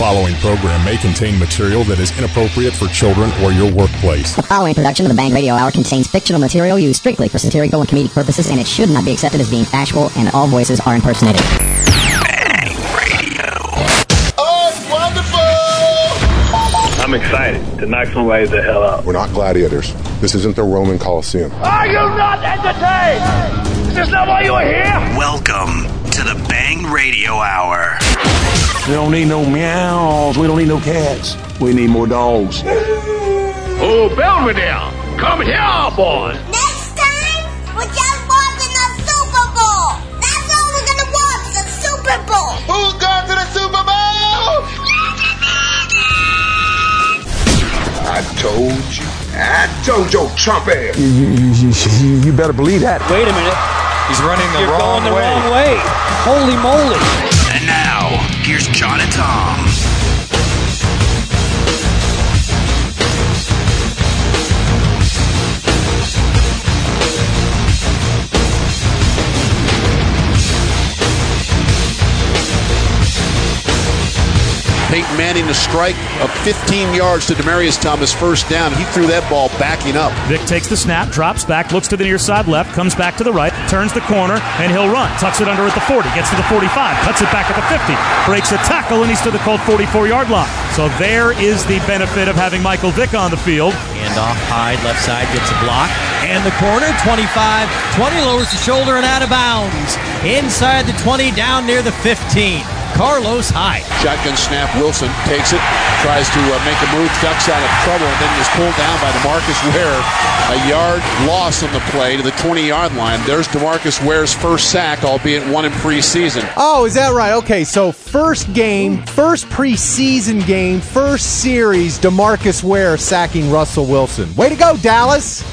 following program may contain material that is inappropriate for children or your workplace. The following production of the Bang Radio Hour contains fictional material used strictly for satirical and comedic purposes, and it should not be accepted as being factual, and all voices are impersonated. Bang Radio. Oh, it's wonderful! I'm excited to knock somebody the hell out. We're not gladiators. This isn't the Roman Colosseum. Are you not entertained? Is this not why you are here? Welcome to the Bang Radio Hour. We don't need no meows. We don't need no cats. We need more dogs. Oh, Belvedere, come here, boy. Next time, we're just watching the Super Bowl. That's all we're gonna watch, the Super Bowl. Who's going to the Super Bowl? I told your chump ass. You better believe that. Wait a minute. He's running the You're wrong going the way. wrong way. Holy moly. And now, here's John and Tom. Peyton Manning to strike of 15 yards to Demaryius Thomas, first down. He threw that ball backing up. Vic takes the snap, drops back, looks to the near side left, comes back to the right, turns the corner, and he'll run. Tucks it under at the 40, gets to the 45, cuts it back at the 50, breaks a tackle, and he's to the cold 44-yard line. So there is the benefit of having Michael Vick on the field. And off Hyde, left side gets a block. And the corner, 25, 20 lowers the shoulder and out of bounds. Inside the 20, down near the 15. Carlos Hyde. Shotgun snap, Wilson takes it, tries to make a move, ducks out of trouble, and then is pulled down by DeMarcus Ware. A yard loss on the play to the 20-yard line. There's DeMarcus Ware's first sack, albeit one in preseason. Oh, is that right? Okay, so first game, first preseason game, first series, DeMarcus Ware sacking Russell Wilson. Way to go, Dallas!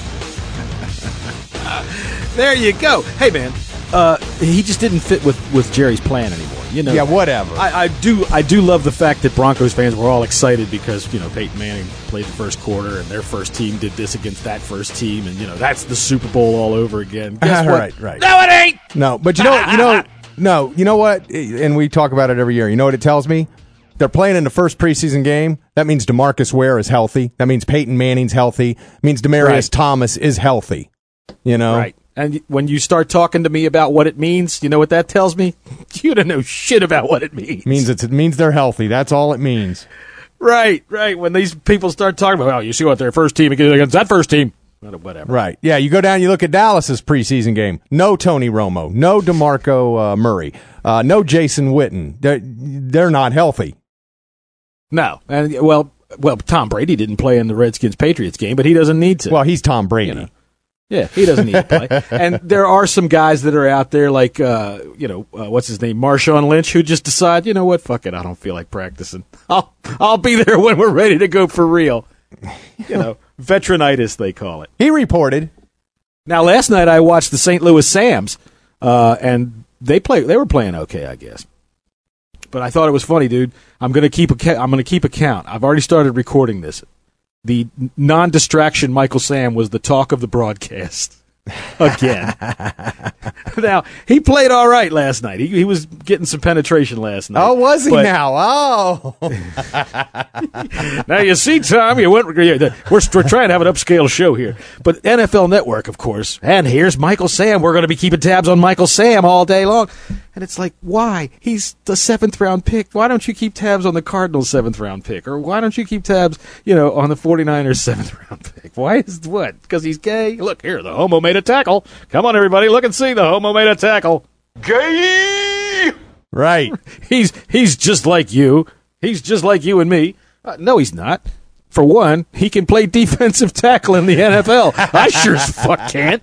There you go. Hey, man, he just didn't fit with Jerry's plan anymore. You know, yeah, whatever. I do love the fact that Broncos fans were all excited because, you know, Peyton Manning played the first quarter and their first team did this against that first team, and, you know, that's the Super Bowl all over again. Guess what? Right. No, it ain't. No, but you know what? And we talk about it every year. You know what it tells me? They're playing in the first preseason game. That means DeMarcus Ware is healthy. That means Peyton Manning's healthy. It means Demaryius Thomas is healthy. You know? Right. And when you start talking to me about what it means, you know what that tells me? You don't know shit about what it means. It means they're healthy. That's all it means. Right. When these people start talking about, you see what their first team against that first team. Whatever. Right. Yeah, you go down, you look at Dallas's preseason game. No Tony Romo. No DeMarco Murray. No Jason Witten. They're not healthy. No. And well, Tom Brady didn't play in the Redskins-Patriots game, but he doesn't need to. Well, he's Tom Brady. You know? Yeah, he doesn't need to play. And there are some guys that are out there like, what's his name, Marshawn Lynch, who just decide, you know what, fuck it, I don't feel like practicing. I'll be there when we're ready to go for real. You know, veteranitis, they call it. He reported. Now, last night I watched the St. Louis Sams, and they were playing okay, I guess. But I thought it was funny, dude. I'm going to keep a count. I've already started recording this. The non-distraction Michael Sam was the talk of the broadcast again. Now, he played all right last night. He was getting some penetration last night. Oh, was he now? Oh. Now, you see, Tom, we're trying to have an upscale show here. But NFL Network, of course. And here's Michael Sam. We're going to be keeping tabs on Michael Sam all day long. And it's like, why? He's the 7th-round pick. Why don't you keep tabs on the Cardinals' 7th-round pick? Or why don't you keep tabs, on the 49ers' 7th-round pick? Why is what? Because he's gay? Look, here, the homo made a tackle. Come on, everybody, look and see. The homo made a tackle. Gay! Right. He's just like you. He's just like you and me. No, he's not. For one, he can play defensive tackle in the NFL. I sure as fuck can't.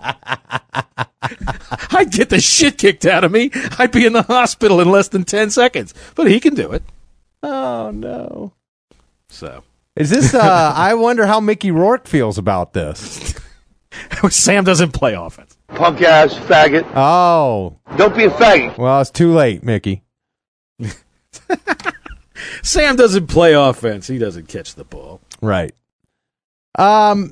I'd get the shit kicked out of me. I'd be in the hospital in less than 10 seconds. But he can do it. Oh, no. So. Is this, I wonder how Mickey Rourke feels about this. Sam doesn't play offense. Punk ass faggot. Oh. Don't be a faggot. Well, it's too late, Mickey. Sam doesn't play offense. He doesn't catch the ball. Right. I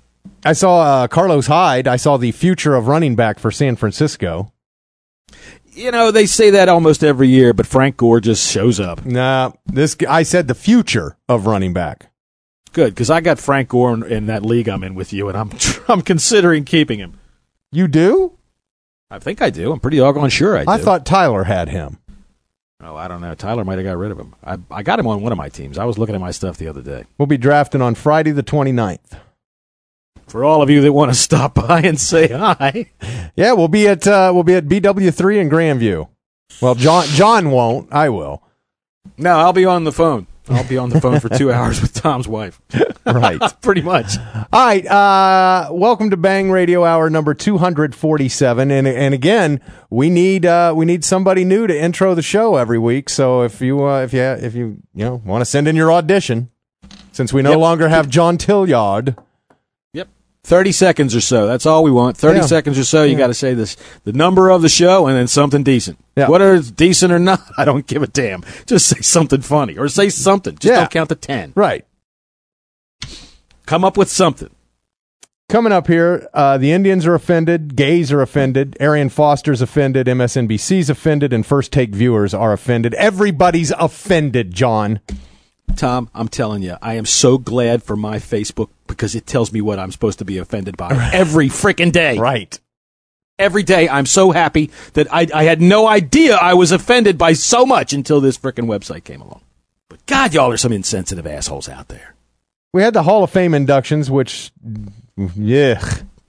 saw Carlos Hyde. I saw the future of running back for San Francisco. They say that almost every year, but Frank Gore just shows up. Nah, I said the future of running back. Good, because I got Frank Gore in that league I'm in with you, and I'm considering keeping him. You do? I think I do. I'm pretty doggone sure I do. I thought Tyler had him. Oh, I don't know. Tyler might have got rid of him. I got him on one of my teams. I was looking at my stuff the other day. We'll be drafting on Friday the 29th. For all of you that want to stop by and say hi. Yeah, we'll be at BW3 in Grandview. Well, John won't. I will. No, I'll be on the phone. I'll be on the phone for 2 hours with Tom's wife. Right. Pretty much. All right. Welcome to Bang Radio Hour number 247. And again, we need somebody new to intro the show every week. So if you want to send in your audition, since we no longer have John Tilliard. 30 seconds or so. That's all we want. 30 seconds or so. You got to say the number of the show and then something decent. Yeah. Whether it's decent or not, I don't give a damn. Just say something funny or say something. Just don't count to 10. Right. Come up with something. Coming up here, the Indians are offended, gays are offended, Arian Foster's offended, MSNBC's offended, and First Take viewers are offended. Everybody's offended, John. Tom, I'm telling you, I am so glad for my Facebook because it tells me what I'm supposed to be offended by every freaking day. Right. Every day, I'm so happy that I had no idea I was offended by so much until this freaking website came along. But God, y'all are some insensitive assholes out there. We had the Hall of Fame inductions, which, boring.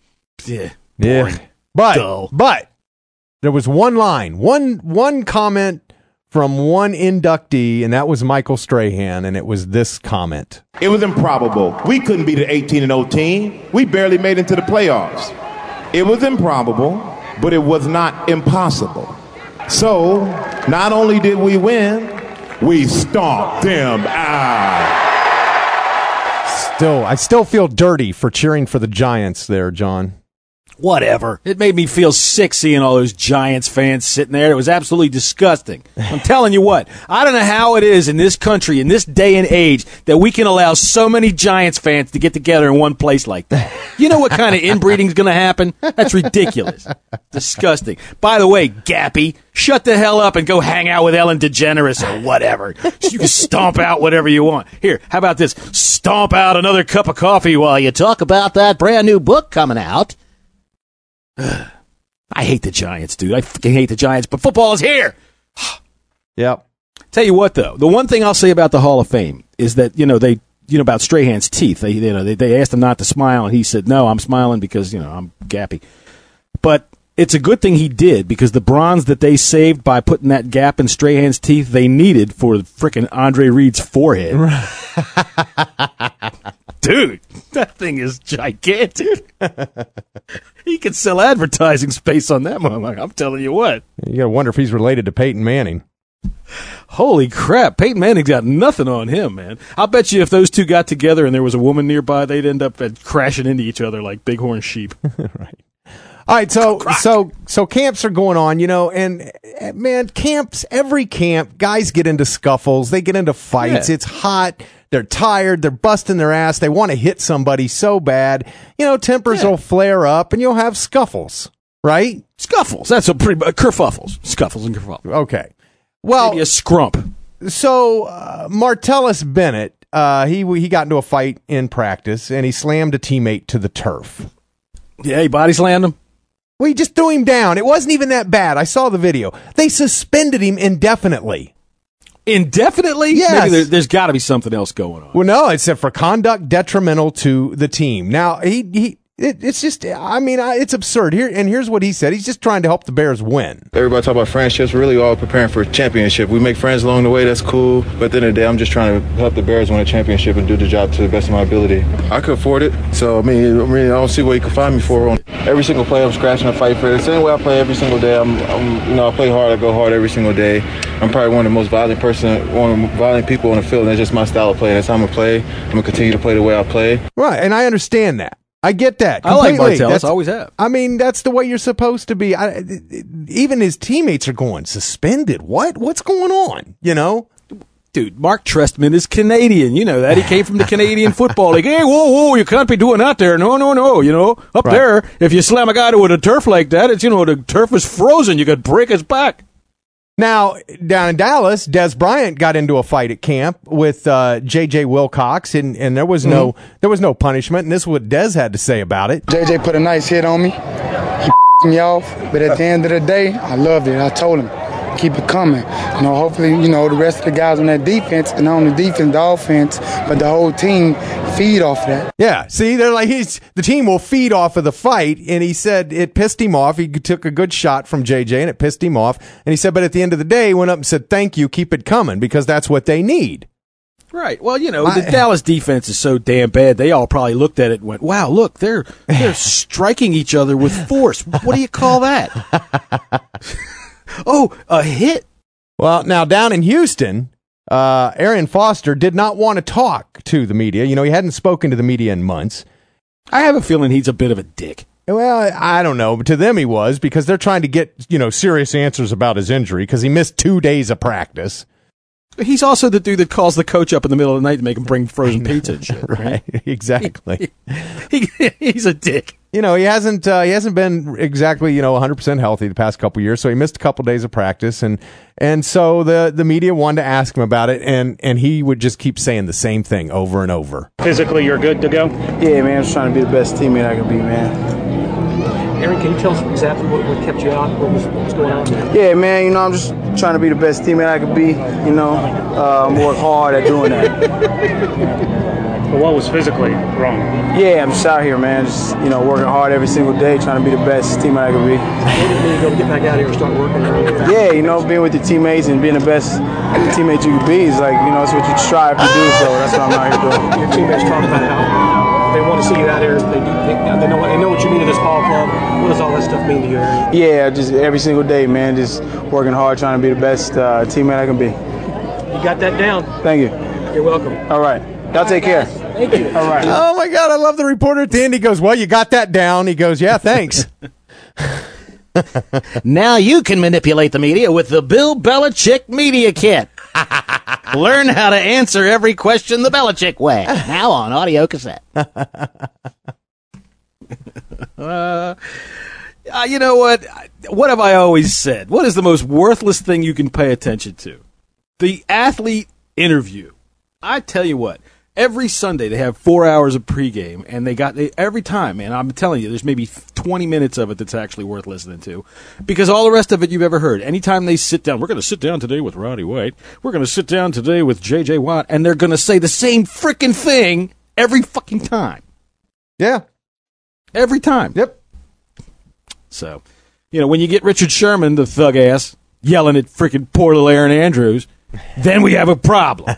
But there was one line, one comment from one inductee, and that was Michael Strahan, and it was this comment. It was improbable. We couldn't beat an 18-0 team. We barely made it into the playoffs. It was improbable, but it was not impossible. So, not only did we win, we stomped them out. I still feel dirty for cheering for the Giants there, John. Whatever. It made me feel sick seeing all those Giants fans sitting there. It was absolutely disgusting. I'm telling you what, I don't know how it is in this country, in this day and age, that we can allow so many Giants fans to get together in one place like that. You know what kind of inbreeding is going to happen? That's ridiculous. Disgusting. By the way, Gappy, shut the hell up and go hang out with Ellen DeGeneres or whatever. You can stomp out whatever you want. Here, how about this? Stomp out another cup of coffee while you talk about that brand new book coming out. I hate the Giants, dude. I fucking hate the Giants, but football is here. Yep. Tell you what, though, the one thing I'll say about the Hall of Fame is that about Strahan's teeth. They asked him not to smile, and he said, "No, I'm smiling because I'm gappy." But it's a good thing he did because the bronze that they saved by putting that gap in Strahan's teeth, they needed for frickin' Andre Reed's forehead. Dude, that thing is gigantic. He could sell advertising space on that one. I'm telling you what. You got to wonder if he's related to Peyton Manning. Holy crap. Peyton Manning's got nothing on him, man. I'll bet you if those two got together and there was a woman nearby, they'd end up crashing into each other like bighorn sheep. Right. All right, so camps are going on, and man, every camp, guys get into scuffles, they get into fights, It's hot, they're tired, they're busting their ass, they want to hit somebody so bad, tempers will flare up and you'll have scuffles, right? Scuffles, that's a pretty, kerfuffles, scuffles and kerfuffles. Okay. Well, maybe a scrump. So, Martellus Bennett, he got into a fight in practice and he slammed a teammate to the turf. Yeah, he body slammed him. Well, he just threw him down. It wasn't even that bad. I saw the video. They suspended him indefinitely. Indefinitely? Yes. Maybe there's got to be something else going on. Well, no, it said for conduct detrimental to the team. Now, it's just, it's absurd. Here's what he said. He's just trying to help the Bears win. Everybody talk about friendships. We're really all preparing for a championship. We make friends along the way. That's cool. But at the end of the day, I'm just trying to help the Bears win a championship and do the job to the best of my ability. I could afford it. So, I don't see what you can find me for. Every single play, I'm scratching a fight for it. The same way I play every single day. I play hard. I go hard every single day. I'm probably one of the most violent people on the field. And that's just my style of play. That's how I'm going to play. I'm going to continue to play the way I play. Right, and I understand that. I get that completely. I like Martellus. Always have. That's the way you're supposed to be. Even his teammates are going, suspended? What's going on? dude, Mark Trestman is Canadian. You know that. He came from the Canadian Football League. Hey, whoa, you can't be doing that there. No, up there, if you slam a guy to a turf like that, it's, the turf is frozen. You could break his back. Now, down in Dallas, Des Bryant got into a fight at camp with J.J. Wilcox, and there was no punishment, and this is what Des had to say about it. J.J. put a nice hit on me. He me off, but at the end of the day, I loved it. I told him, keep it coming. Hopefully, the rest of the guys on that defense, and not only defense, the offense, but the whole team feed off of that. Yeah, see, they're like, the team will feed off of the fight, and he said it pissed him off. He took a good shot from JJ, and it pissed him off. And he said, but at the end of the day, he went up and said, thank you, keep it coming, because that's what they need. Right. Well, the Dallas defense is so damn bad. They all probably looked at it and went, wow, look, they're striking each other with force. What do you call that? Oh, a hit. Well, now down in Houston, Arian Foster did not want to talk to the media. He hadn't spoken to the media in months. I have a feeling he's a bit of a dick. Well, I don't know. But to them he was, because they're trying to get, serious answers about his injury, because he missed 2 days of practice. He's also the dude that calls the coach up in the middle of the night to make him bring frozen pizza and shit. Right, exactly. He's a dick. He hasn't been exactly 100% healthy the past couple years, so he missed a couple days of practice, and so the media wanted to ask him about it, and he would just keep saying the same thing over and over. Physically, you're good to go? Yeah, man, I'm just trying to be the best teammate I can be, man. Aaron, can you tell us exactly what kept you out? What was going on? Yeah, man, I'm just trying to be the best teammate I can be. Work hard at doing that. But what was physically wrong? Yeah, I'm just out here, man. Just, working hard every single day, trying to be the best teammate I can be. What did you go get back out here and start working? Yeah, being with your teammates and being the best teammate you can be is like, it's what you strive to do, so that's what I'm out here doing. Your teammates talk about how they want to see you out here. They know what you mean to this ball club. What does all that stuff mean to you, Aaron? Yeah, just every single day, man. Just working hard, trying to be the best teammate I can be. You got that down. Thank you. You're welcome. All right. Y'all take care. Thank you. All right. Oh, my God. I love the reporter at the end. He goes, well, you got that down. He goes, yeah, thanks. Now you can manipulate the media with the Bill Belichick Media Kit. Learn how to answer every question the Belichick way. Now on audio cassette. You know what? What have I always said? What is the most worthless thing you can pay attention to? The athlete interview. I tell you what. Every Sunday they have 4 hours of pregame, and every time, man, I'm telling you, there's maybe 20 minutes of it that's actually worth listening to, because all the rest of it you've ever heard. Anytime they sit down, we're going to sit down today with Roddy White, we're going to sit down today with J.J. Watt, and they're going to say the same freaking thing every fucking time. Yeah. Every time. Yep. So, when you get Richard Sherman, the thug ass, yelling at freaking poor little Aaron Andrews, then we have a problem.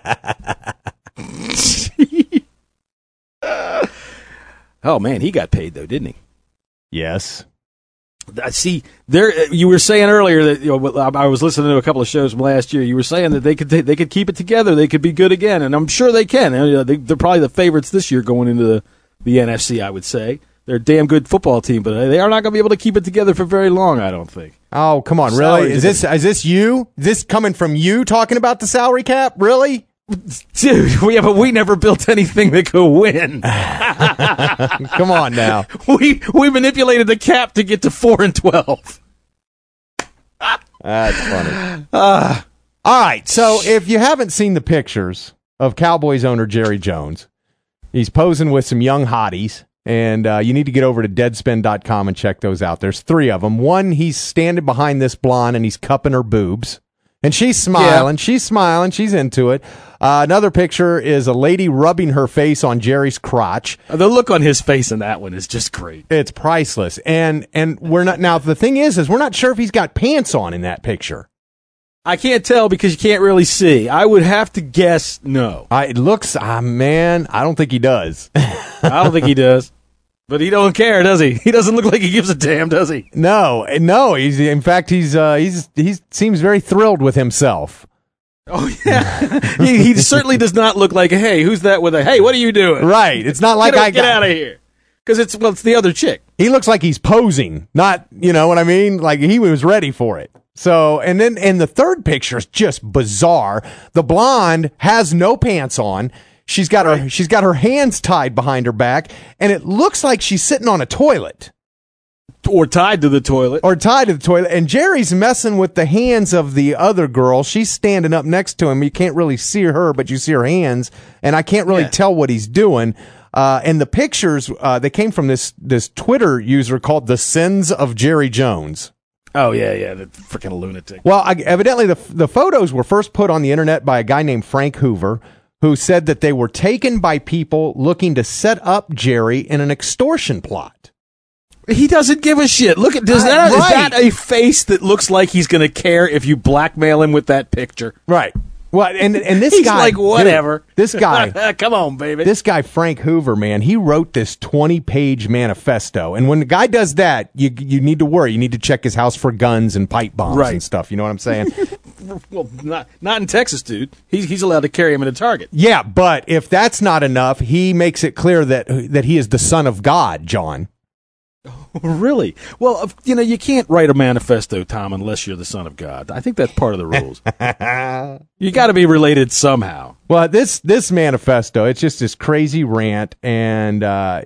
Oh man, he got paid though, didn't he? Yes. See, you were saying earlier that I was listening to a couple of shows from last year. You were saying that they could keep it together, they could be good again, and I'm sure they can. They're probably the favorites this year going into the NFC. I would say they're a damn good football team, but they are not going to be able to keep it together for very long. I don't think. Oh come on, really? Is this you? Is this coming from you talking about the salary cap? Really? Dude, we never built anything that could win. Come on now. We manipulated the cap to get to 4-12. That's funny. All right, so if you haven't seen the pictures of Cowboys owner Jerry Jones, he's posing with some young hotties, and you need to get over to Deadspin.com and check those out. There's 3 of them. One, he's standing behind this blonde, and he's cupping her boobs. And she's smiling. Yeah. She's smiling. She's into it. Another picture is a lady rubbing her face on Jerry's crotch. The look on his face in that one is just great. It's priceless. And we're not now. The thing is we're not sure if he's got pants on in that picture. I can't tell because you can't really see. I would have to guess no. It looks. Man, I don't think he does. I don't think he does. But he don't care, does he? He doesn't look like he gives a damn, does he? No. In fact, he seems very thrilled with himself. Oh yeah, he certainly does not look like, hey, who's that with a, hey, what are you doing? Right. It's not like get out of here, because it's the other chick. He looks like he's posing, not, you know what I mean? Like he was ready for it. So, and the third picture is just bizarre. The blonde has no pants on. She's got her hands tied behind her back, and it looks like she's sitting on a toilet. Or tied to the toilet. And Jerry's messing with the hands of the other girl. She's standing up next to him. You can't really see her, but you see her hands, and I can't really tell what he's doing. And the pictures, they came from this Twitter user called The Sins of Jerry Jones. Oh, yeah, the freaking lunatic. Well, evidently the photos were first put on the internet by a guy named Frank Hoover, who said that they were taken by people looking to set up Jerry in an extortion plot. He doesn't give a shit. Look at is that a face that looks like he's going to care if you blackmail him with that picture? Right. Well, and this he's guy, like, whatever. Dude, this guy, come on, baby. This guy Frank Hoover, man, he wrote this 20-page manifesto, and when the guy does that, you need to worry. You need to check his house for guns and pipe bombs and stuff. You know what I'm saying? Well, not in Texas, dude. He's allowed to carry him in a target. Yeah, but if that's not enough, he makes it clear that he is the son of God, John. Really? Well, you can't write a manifesto, Tom, unless you're the son of God. I think that's part of the rules. You got to be related somehow. Well, this manifesto, it's just this crazy rant, and now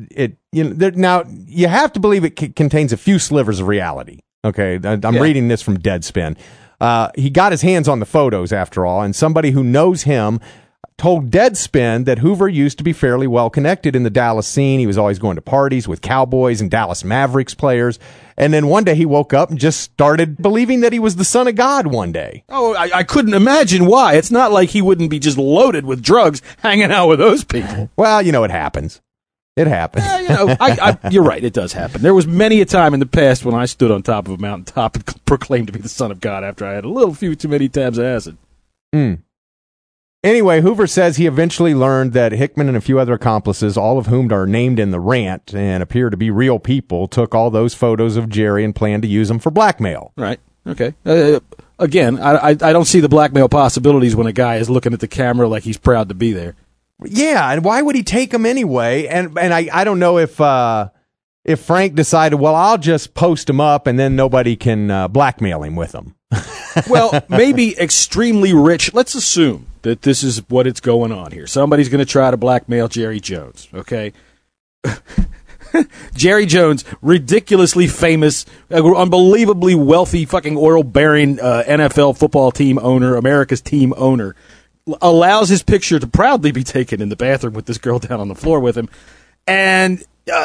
you have to believe it contains a few slivers of reality. Okay, I'm reading this from Deadspin. He got his hands on the photos after all, and somebody who knows him told Deadspin that Hoover used to be fairly well connected in the Dallas scene. He was always going to parties with Cowboys and Dallas Mavericks players. And then one day he woke up and just started believing that he was the son of God one day. Oh, I couldn't imagine why. It's not like he wouldn't be just loaded with drugs hanging out with those people. Well, it happens. It happens. You're right. It does happen. There was many a time in the past when I stood on top of a mountaintop and proclaimed to be the son of God after I had a few too many tabs of acid. Anyway, Hoover says he eventually learned that Hickman and a few other accomplices, all of whom are named in the rant and appear to be real people, took all those photos of Jerry and planned to use them for blackmail. Right. Okay. Again, I don't see the blackmail possibilities when a guy is looking at the camera like he's proud to be there. Yeah, and why would he take them anyway? And I don't know if Frank decided, well, I'll just post them up and then nobody can blackmail him with them. Well, maybe extremely rich. Let's assume that this is what it's going on here. Somebody's going to try to blackmail Jerry Jones, okay? Jerry Jones, ridiculously famous, unbelievably wealthy, fucking oil-bearing NFL football team owner, America's team owner, allows his picture to proudly be taken in the bathroom with this girl down on the floor with him. And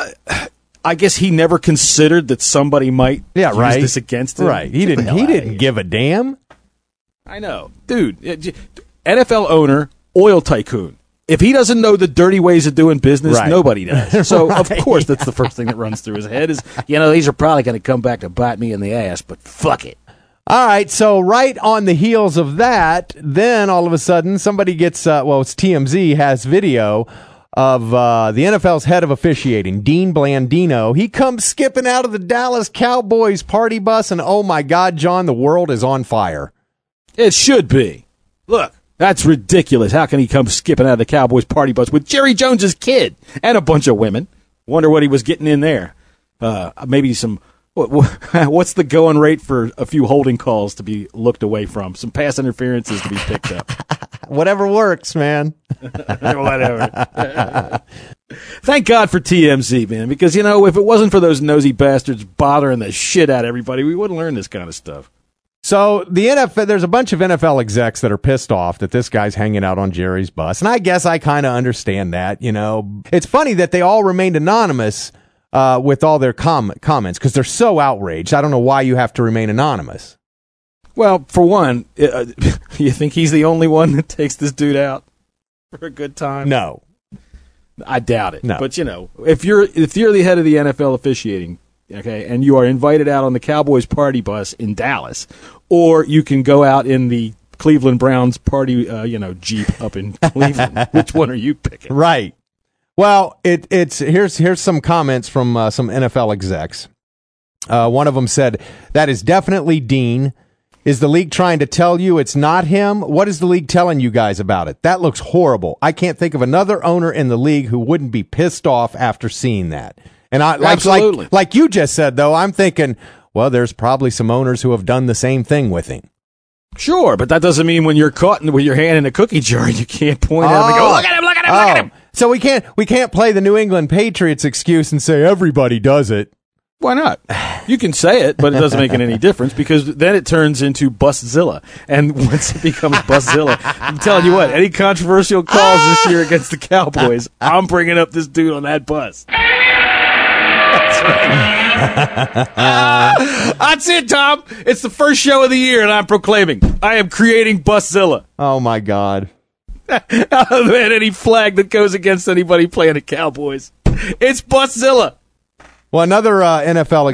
I guess he never considered that somebody might use this against him. Right. He didn't give a damn. I know. Dude, NFL owner, oil tycoon. If he doesn't know the dirty ways of doing business, nobody does. So, of course, that's the first thing that runs through his head is, these are probably going to come back to bite me in the ass, but fuck it. All right, so right on the heels of that, then all of a sudden somebody gets, it's TMZ, has video of the NFL's head of officiating, Dean Blandino. He comes skipping out of the Dallas Cowboys party bus, and oh my God, John, the world is on fire. It should be. Look, that's ridiculous. How can he come skipping out of the Cowboys party bus with Jerry Jones's kid and a bunch of women? Wonder what he was getting in there. Maybe some... What's the going rate for a few holding calls to be looked away from? Some pass interferences to be picked up. Whatever works, man. Whatever. Thank God for TMZ, man, because, if it wasn't for those nosy bastards bothering the shit out of everybody, we wouldn't learn this kind of stuff. So the NFL, there's a bunch of NFL execs that are pissed off that this guy's hanging out on Jerry's bus, and I guess I kind of understand that. It's funny that they all remained anonymous with all their comments because they're so outraged. I don't know why you have to remain anonymous. Well, for one, you think he's the only one that takes this dude out for a good time? No, I doubt it. No. But if you're the head of the NFL officiating, okay, and you are invited out on the Cowboys party bus in Dallas, or you can go out in the Cleveland Browns party, Jeep up in Cleveland. Which one are you picking? Right. Well, here's some comments from some NFL execs. One of them said, "That is definitely Dean. Is the league trying to tell you it's not him? What is the league telling you guys about it? That looks horrible. I can't think of another owner in the league who wouldn't be pissed off after seeing that." And Absolutely. like you just said, though, I'm thinking, well, there's probably some owners who have done the same thing with him. Sure, but that doesn't mean when you're caught with your hand in a cookie jar, you can't point at him and go, look at him, look at him, look at him. So we can't play the New England Patriots excuse and say everybody does it. Why not? You can say it, but it doesn't make it any difference because then it turns into Buszilla. And once it becomes Buszilla, I'm telling you what, any controversial calls this year against the Cowboys, I'm bringing up this dude on that bus. That's right. That's it, Tom. It's the first show of the year, and I'm proclaiming I am creating Buszilla. Oh, my God. Other than any flag that goes against anybody playing the Cowboys. It's Buszilla. Well, another NFL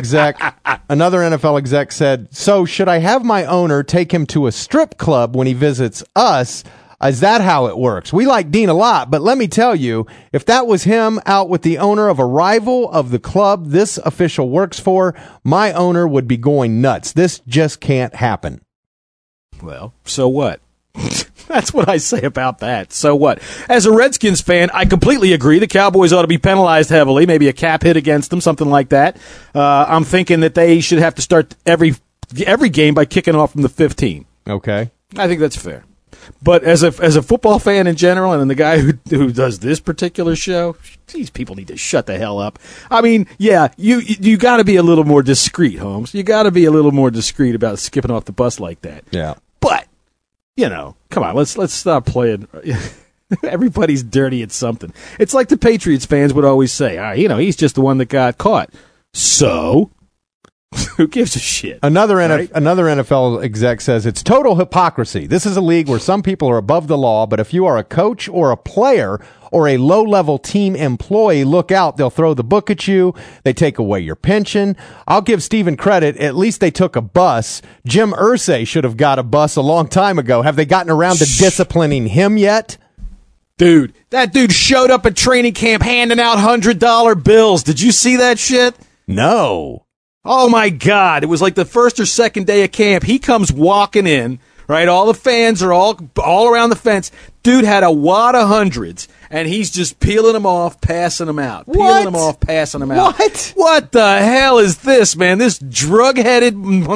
exec said, so should I have my owner take him to a strip club when he visits us? Is that how it works? We like Dean a lot, but let me tell you, if that was him out with the owner of a rival of the club this official works for, my owner would be going nuts. This just can't happen. Well, so what? That's what I say about that. So what? As a Redskins fan, I completely agree. The Cowboys ought to be penalized heavily, maybe a cap hit against them, something like that. I'm thinking that they should have to start every game by kicking off from the 15. Okay. I think that's fair. But as a football fan in general, and then the guy who does this particular show, these people need to shut the hell up. I mean, yeah, you got to be a little more discreet, Holmes. You got to be a little more discreet about skipping off the bus like that. Yeah. But come on, let's stop playing. Everybody's dirty at something. It's like the Patriots fans would always say, he's just the one that got caught. So, who gives a shit? Another NFL exec says it's total hypocrisy. This is a league where some people are above the law, but if you are a coach or a player or a low-level team employee, look out. They'll throw the book at you. They take away your pension. I'll give Steven credit. At least they took a bus. Jim Irsay should have got a bus a long time ago. Have they gotten around to disciplining him yet? Dude, that dude showed up at training camp handing out $100 bills. Did you see that shit? No. Oh, my God. It was like the first or second day of camp. He comes walking in, right? All the fans are all around the fence. Dude had a wad of hundreds, and he's just peeling them off, passing them out. Peeling them off, passing them out. What the hell is this, man? This drug-headed,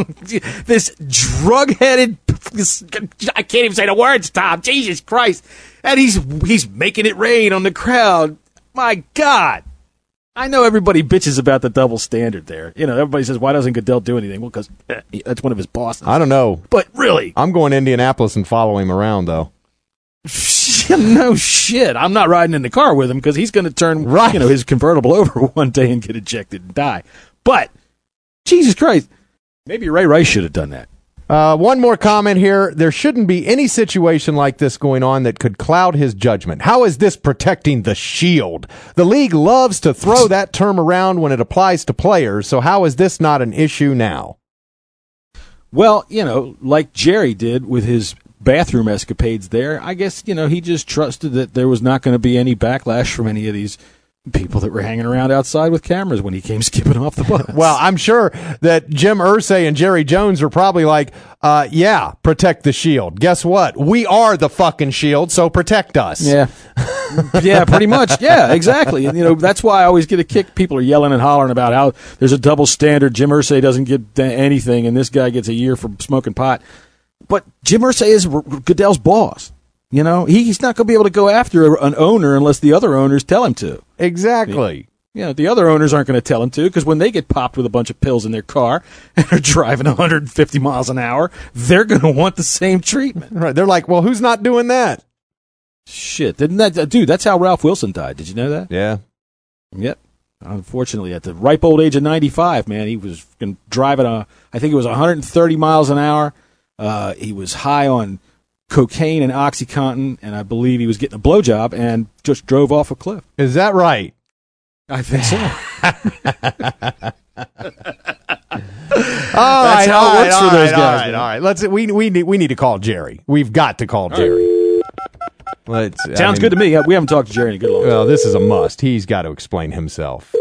I can't even say the words, Tom. Jesus Christ. And he's making it rain on the crowd. My God. I know everybody bitches about the double standard there. Everybody says, why doesn't Goodell do anything? Well, because that's one of his bosses. I don't know. But really. I'm going to Indianapolis and follow him around, though. No shit. I'm not riding in the car with him because he's going to turn his convertible over one day and get ejected and die. But, Jesus Christ, maybe Ray Rice should have done that. One more comment here. There shouldn't be any situation like this going on that could cloud his judgment. How is this protecting the shield? The league loves to throw that term around when it applies to players, so how is this not an issue now? Well, like Jerry did with his bathroom escapades there, I guess, he just trusted that there was not going to be any backlash from any of these people that were hanging around outside with cameras when he came skipping off the bus. Well, I'm sure that Jim Irsay and Jerry Jones were probably like, yeah, protect the shield. Guess what? We are the fucking shield, so protect us. Yeah. Yeah, pretty much. Yeah, exactly. And, that's why I always get a kick. People are yelling and hollering about how there's a double standard. Jim Irsay doesn't get anything, and this guy gets a year for smoking pot. But Jim Irsay is Goodell's boss. He's not going to be able to go after an owner unless the other owners tell him to. Exactly. The other owners aren't going to tell him to because when they get popped with a bunch of pills in their car and are driving 150 miles an hour, they're going to want the same treatment. Right. They're like, well, who's not doing that? Shit. Dude, that's how Ralph Wilson died. Did you know that? Yeah. Yep. Unfortunately, at the ripe old age of 95, man, he was driving I think it was 130 miles an hour. He was high on cocaine and OxyContin, and I believe he was getting a blowjob and just drove off a cliff. Is that right? I think so. That's how it works for those guys. All right. We need to call Jerry. We've got to call Jerry. Sounds good to me. We haven't talked to Jerry in a good long time. Well, this is a must. He's got to explain himself.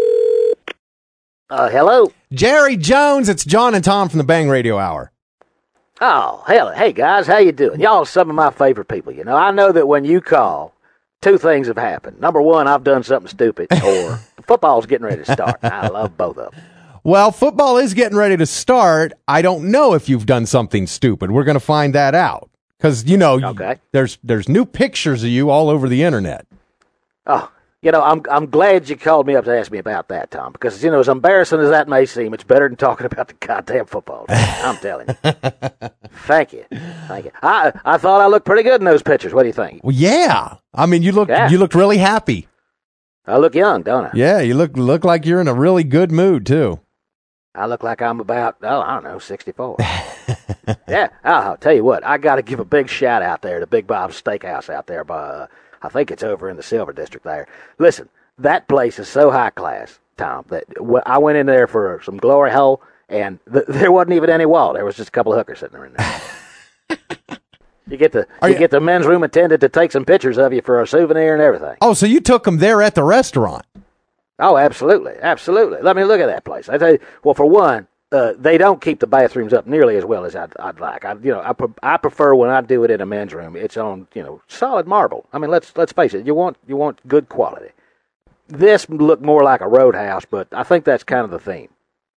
Hello? Jerry Jones. It's John and Tom from the Bang Radio Hour. Oh, hell, hey, guys, how you doing? Y'all are some of my favorite people, I know that when you call, two things have happened. Number one, I've done something stupid, or football's getting ready to start. I love both of them. Well, football is getting ready to start. I don't know if you've done something stupid. We're going to find that out. Because, there's new pictures of you all over the internet. Oh, I'm glad you called me up to ask me about that, Tom, because, as embarrassing as that may seem, it's better than talking about the goddamn football team. I'm telling you. Thank you. I thought I looked pretty good in those pictures. What do you think? Well, yeah. I mean, you looked really happy. I look young, don't I? Yeah, you look like you're in a really good mood, too. I look like I'm about, 64. Yeah, I'll tell you what, I got to give a big shout out there to Big Bob's Steakhouse out there by, I think it's over in the Silver District there. Listen, that place is so high class, Tom, that I went in there for some glory hole, and there wasn't even any wall. There was just a couple of hookers sitting in there. You get the men's room attendant to take some pictures of you for a souvenir and everything. Oh, so you took them there at the restaurant? Oh, absolutely. Let me look at that place. I tell you, well, for one, they don't keep the bathrooms up nearly as well as I'd like. I prefer when I do it in a men's room, it's on, solid marble. I mean, let's face it. You want good quality. This looked more like a roadhouse, but I think that's kind of the theme.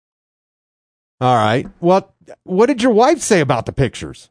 All right. Well, what did your wife say about the pictures?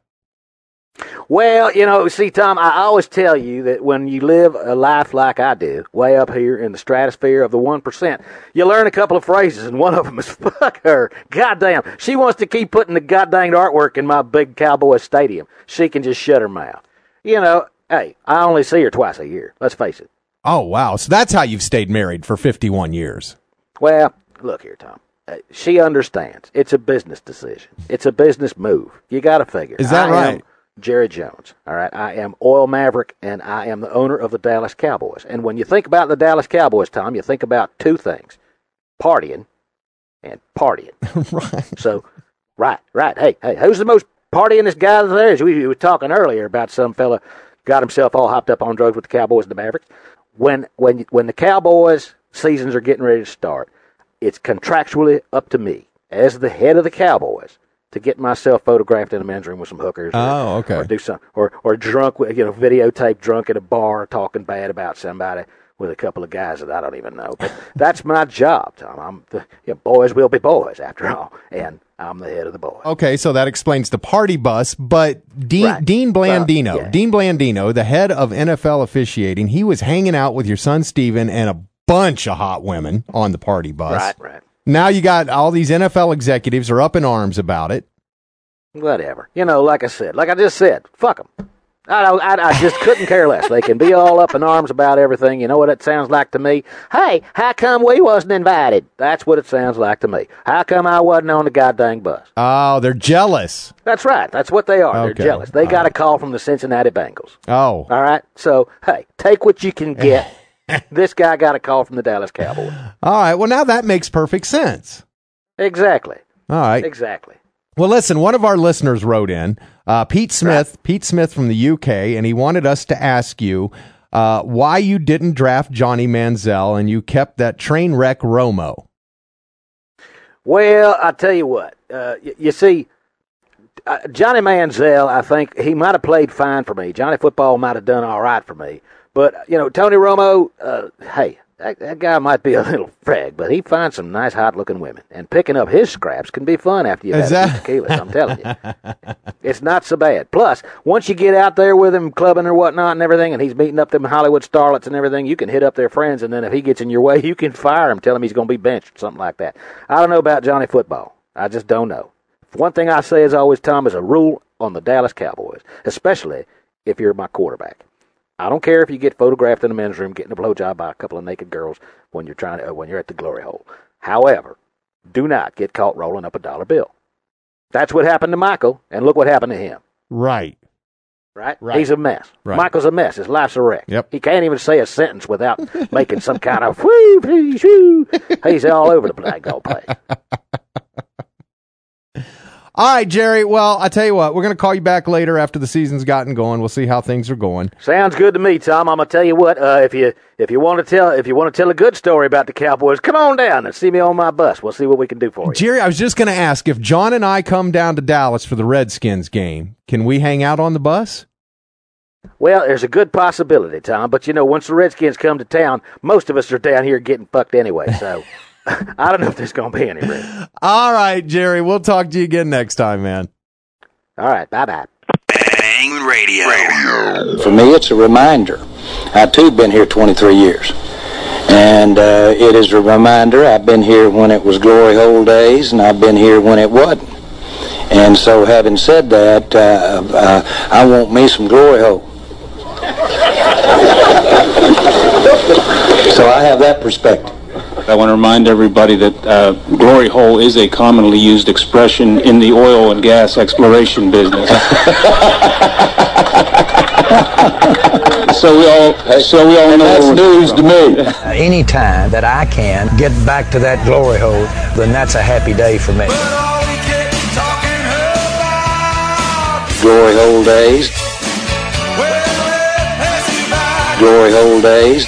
Well, see, Tom, I always tell you that when you live a life like I do, way up here in the stratosphere of the 1%, you learn a couple of phrases, and one of them is, fuck her. Goddamn. She wants to keep putting the goddamn artwork in my big Cowboy stadium. She can just shut her mouth. Hey, I only see her twice a year. Let's face it. Oh, wow. So that's how you've stayed married for 51 years. Well, look here, Tom. She understands. It's a business decision. It's a business move. You got to figure. Is that right? Jerry Jones, all right? I am Oil Maverick, and I am the owner of the Dallas Cowboys. And when you think about the Dallas Cowboys, Tom, you think about two things, partying and partying. Right. So, right. Hey, who's the most partyingest guy there is? We were talking earlier about some fella got himself all hopped up on drugs with the Cowboys and the Mavericks. When the Cowboys seasons are getting ready to start, it's contractually up to me, as the head of the Cowboys, to get myself photographed in a men's room with some hookers. Or do some, or drunk, videotape drunk at a bar talking bad about somebody with a couple of guys that I don't even know. But that's my job, Tom. Boys will be boys after all, and I'm the head of the boys. Okay, so that explains the party bus, but Dean Blandino, the head of NFL officiating, he was hanging out with your son Steven and a bunch of hot women on the party bus. Right. Now you got all these NFL executives are up in arms about it. Whatever. Like I just said, fuck them. I just couldn't care less. They can be all up in arms about everything. You know what it sounds like to me? Hey, how come we wasn't invited? That's what it sounds like to me. How come I wasn't on the goddamn bus? Oh, they're jealous. That's right. That's what they are. Okay. They're jealous. They got a call from the Cincinnati Bengals. Oh. All right? So, hey, take what you can get. This guy got a call from the Dallas Cowboys. All right. Well, now that makes perfect sense. Exactly. All right. Exactly. Well, listen, one of our listeners wrote in, Pete Smith from the UK, and he wanted us to ask you why you didn't draft Johnny Manziel and you kept that train wreck Romo. Well, I tell you what, you see, Johnny Manziel, I think he might have played fine for me. Johnny Football might have done all right for me. But, Tony Romo, hey, that guy might be a little frag, but he finds some nice, hot-looking women. And picking up his scraps can be fun after you've had a few tequilas, I'm telling you. It's not so bad. Plus, once you get out there with him clubbing or whatnot and everything, and he's meeting up them Hollywood starlets and everything, you can hit up their friends, and then if he gets in your way, you can fire him, tell him he's going to be benched or something like that. I don't know about Johnny Football. I just don't know. One thing I say is always, Tom, is a rule on the Dallas Cowboys, especially if you're my quarterback. I don't care if you get photographed in the men's room getting a blowjob by a couple of naked girls when you're at the glory hole. However, do not get caught rolling up a dollar bill. That's what happened to Michael, and look what happened to him. Right. He's a mess. Right. Michael's a mess. His life's a wreck. Yep. He can't even say a sentence without making some kind of whoo, please, whoo. He's all over the place. All right, Jerry. Well, I tell you what, we're going to call you back later after the season's gotten going. We'll see how things are going. Sounds good to me, Tom. I'm going to tell you what. If you want to tell a good story about the Cowboys, come on down and see me on my bus. We'll see what we can do for you. Jerry, I was just going to ask, if John and I come down to Dallas for the Redskins game, can we hang out on the bus? Well, there's a good possibility, Tom, but once the Redskins come to town, most of us are down here getting fucked anyway, so I don't know if there's going to be any risk. All right, Jerry, we'll talk to you again next time, man. All right, bye-bye. Bang Radio. For me, it's a reminder. I, too, been here 23 years. And it is a reminder. I've been here when it was glory hole days, and I've been here when it wasn't. And so, having said that, I want me some glory hole. So I have that perspective. I want to remind everybody that glory hole is a commonly used expression in the oil and gas exploration business. So we all know that's news to me. Any time that I can get back to that glory hole, then that's a happy day for me. Glory hole days. Glory hole days.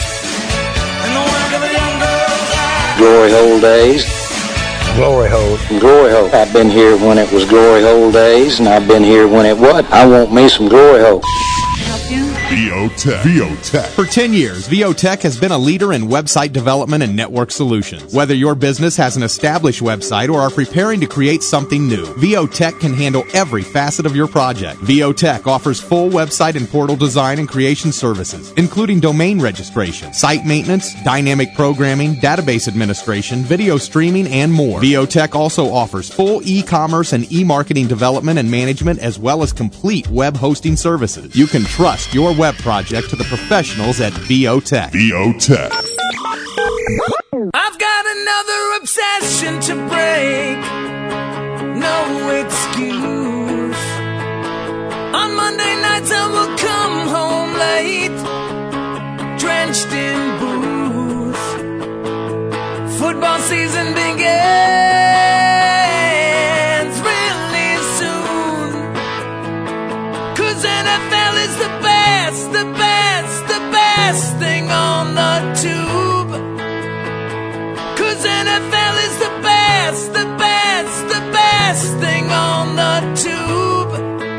Glory hole days. Glory hole. Glory hole. I've been here when it was glory hole days, and I've been here when it wasn't. I want me some glory hole. VOTech. VOTech. For 10 years, VOTech has been a leader in website development and network solutions. Whether your business has an established website or are preparing to create something new, VOTech can handle every facet of your project. VOTech offers full website and portal design and creation services, including domain registration, site maintenance, dynamic programming, database administration, video streaming, and more. VOTech also offers full e-commerce and e-marketing development and management, as well as complete web hosting services. You can trust your web project to the professionals at VOTech. VOTech. I've got another obsession to break. No excuse. On Monday nights I will come home late, drenched in booze. Football season begins really soon, 'cause NFL is the best, the best, the best thing on the tube. 'Cause NFL is the best, the best, the best thing on the tube.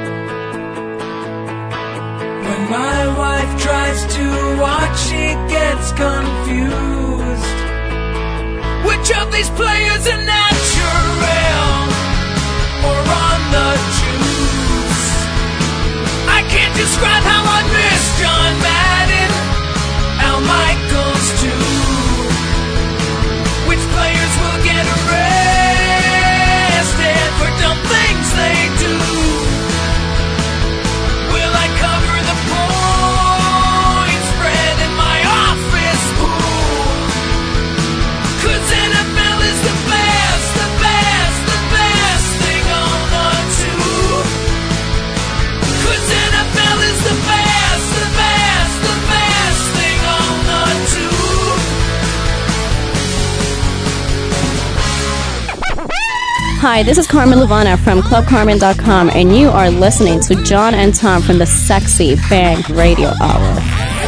When my wife tries to watch, she gets confused. Which of these players are natural or on the juice? I can't describe how I miss John Madden, Al Michaels too. Which players will get arrested for dumb things they do? Will I cover the point spread in my office pool? 'Cause NFL is the best, the best, the best thing on the tube. 'Cause NFL is the best, the best, the best thing on the tube. Hi, this is Carmen Luvana from ClubCarmen.com, and you are listening to John and Tom from the Sexy Bang Radio Hour.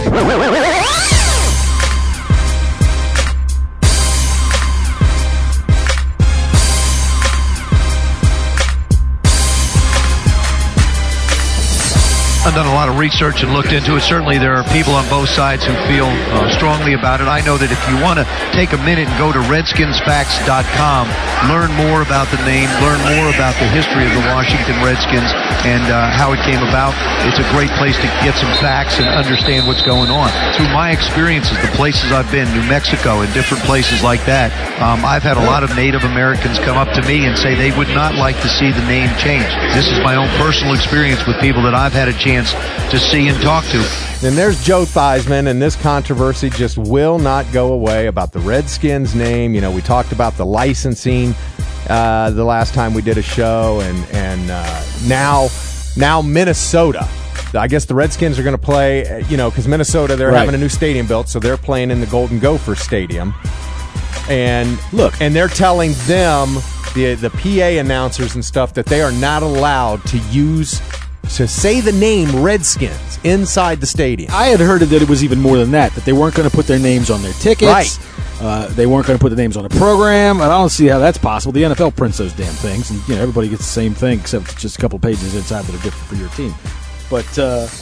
I've done a lot of research and looked into it. Certainly there are people on both sides who feel strongly about it. I know that if you want to take a minute and go to RedskinsFacts.com, learn more about the name, learn more about the history of the Washington Redskins and how it came about, it's a great place to get some facts and understand what's going on. Through my experiences, the places I've been, New Mexico and different places like that, I've had a lot of Native Americans come up to me and say they would not like to see the name changed. This is my own personal experience with people that I've had a chance to see and talk to. And there's Joe Theismann, and this controversy just will not go away about the Redskins name. You know, we talked about the licensing the last time we did a show, and now Minnesota. I guess the Redskins are going to play, because Minnesota, they're having a new stadium built, so they're playing in the Golden Gopher Stadium. And look, and they're telling them, the PA announcers and stuff, that they are not allowed to say the name Redskins inside the stadium. I had heard that it was even more than that they weren't going to put their names on their tickets. Right. They weren't going to put the names on a program. And I don't see how that's possible. The NFL prints those damn things, and everybody gets the same thing, except just a couple pages inside that are different for your team. But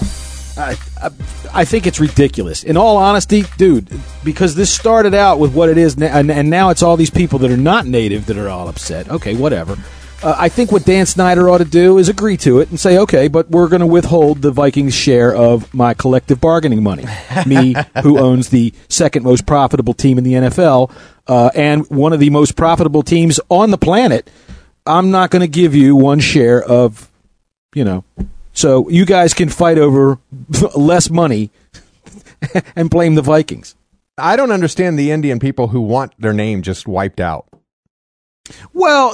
I think it's ridiculous. In all honesty, dude, because this started out with what it is, and now it's all these people that are not native that are all upset. Okay, whatever. I think what Dan Snyder ought to do is agree to it and say, okay, but we're going to withhold the Vikings' share of my collective bargaining money. Me, who owns the second most profitable team in the NFL and one of the most profitable teams on the planet, I'm not going to give you one share of, so you guys can fight over less money and blame the Vikings. I don't understand the Indian people who want their name just wiped out. Well,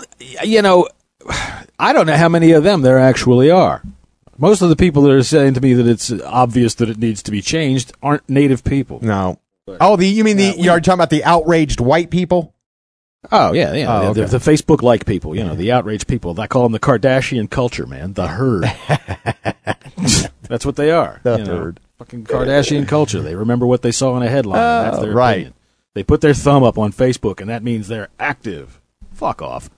I don't know how many of them there actually are. Most of the people that are saying to me that it's obvious that it needs to be changed aren't native people. No. You're talking about the outraged white people? Oh, yeah. Oh, okay. The Facebook-like people, the outraged people. I call them the Kardashian culture, man. The herd. That's what they are. The herd. Fucking Kardashian culture. They remember what they saw in a headline. And that's their right. opinion. They put their thumb up on Facebook, and that means they're active. Fuck off.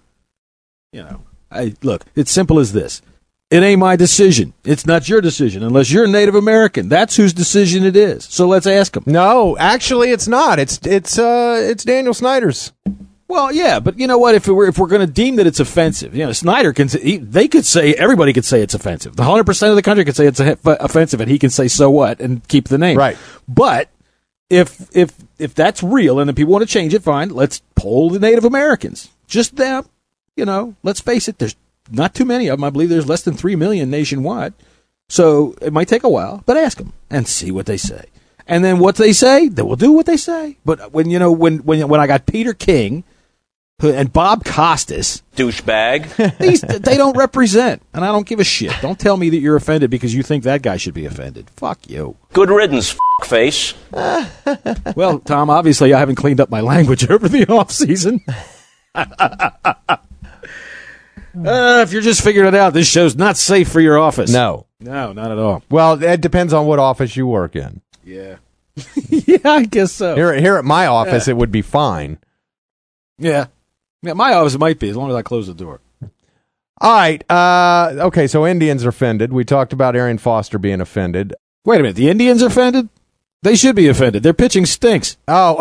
Look, it's simple as this. It ain't my decision. It's not your decision unless you're Native American. That's whose decision it is. So let's ask them. No, actually, it's not. It's Daniel Snyder's. Well, yeah, but you know what? If we're going to deem that it's offensive, Snyder everybody could say it's offensive. The 100% of the country could say it's offensive, and he can say so what and keep the name. Right. But if that's real and the people want to change it, fine. Let's poll the Native Americans. Just them. Let's face it. There's not too many of them. I believe there's less than 3 million nationwide. So it might take a while, but ask them and see what they say. And then what they say, they will do what they say. But when I got Peter King and Bob Costas, douchebag, they don't represent, and I don't give a shit. Don't tell me that you're offended because you think that guy should be offended. Fuck you. Good riddance, face. Well, Tom, obviously I haven't cleaned up my language over the off season. If you're just figuring it out, this show's not safe for your office. No, not at all. Well, it depends on what office you work in. Yeah, yeah, I guess so. Here at my office, it would be fine. Yeah, my office might be as long as I close the door. All right. Okay, so Indians are offended. We talked about Arian Foster being offended. Wait a minute. The Indians are offended? They should be offended. Their pitching stinks. Oh.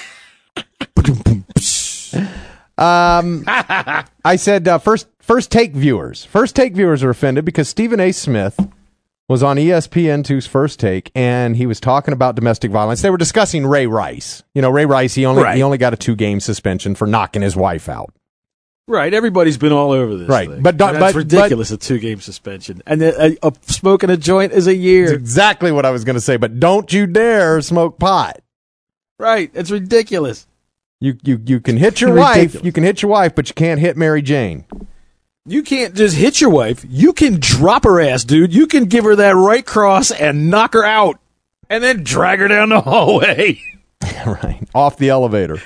I said first take viewers. First take viewers are offended because Stephen A. Smith was on ESPN2's First Take, and he was talking about domestic violence. They were discussing Ray Rice. Ray Rice, he only got a 2-game suspension for knocking his wife out. Right, everybody's been all over this. Right, thing. but that's ridiculous. A 2-game suspension, and a smoking a joint is a year. That's exactly what I was going to say. But don't you dare smoke pot. Right, it's ridiculous. You can hit your wife. You can hit your wife, but you can't hit Mary Jane. You can't just hit your wife. You can drop her ass, dude. You can give her that right cross and knock her out, and then drag her down the hallway. Right, off the elevator.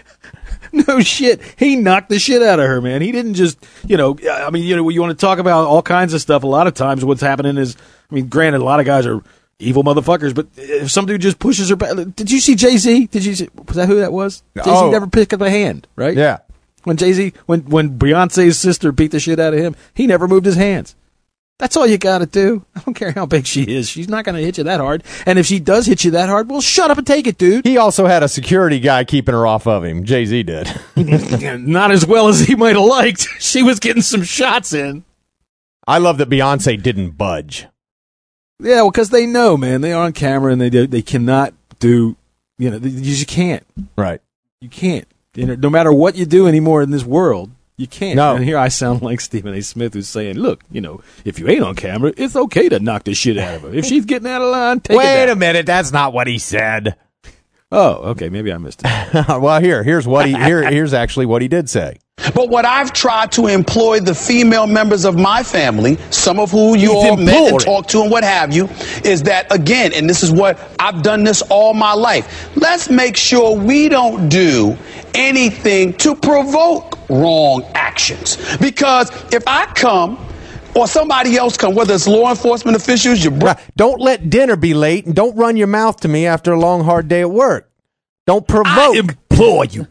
No shit. He knocked the shit out of her, man. He didn't just, you want to talk about all kinds of stuff. A lot of times what's happening is, granted, a lot of guys are evil motherfuckers, but if some dude just pushes her back. Did you see Jay-Z? Was that who that was? Jay-Z never picked up a hand, right? Yeah. When Jay-Z, when Beyonce's sister beat the shit out of him, he never moved his hands. That's all you got to do. I don't care how big she is. She's not going to hit you that hard. And if she does hit you that hard, well, shut up and take it, dude. He also had a security guy keeping her off of him. Jay-Z did. Not as well as he might have liked. She was getting some shots in. I love that Beyonce didn't budge. Yeah, well, because they know, man. They are on camera, and they cannot do, you just can't. Right. You can't. No matter what you do anymore in this world, you can't. No. And here I sound like Stephen A. Smith who's saying, look, if you ain't on camera, it's okay to knock the shit out of her. If she's getting out of line, take it down. Wait a minute, that's not what he said. Oh, okay, maybe I missed it. Well, here's actually what he did say. But what I've tried to employ the female members of my family, some of who you all met and talked to and what have you, is that, again, and this is what I've done this all my life, let's make sure we don't do anything to provoke wrong actions. Because if I come or somebody else come, whether it's law enforcement officials, don't let dinner be late, and don't run your mouth to me after a long, hard day at work. Don't provoke. I implore you.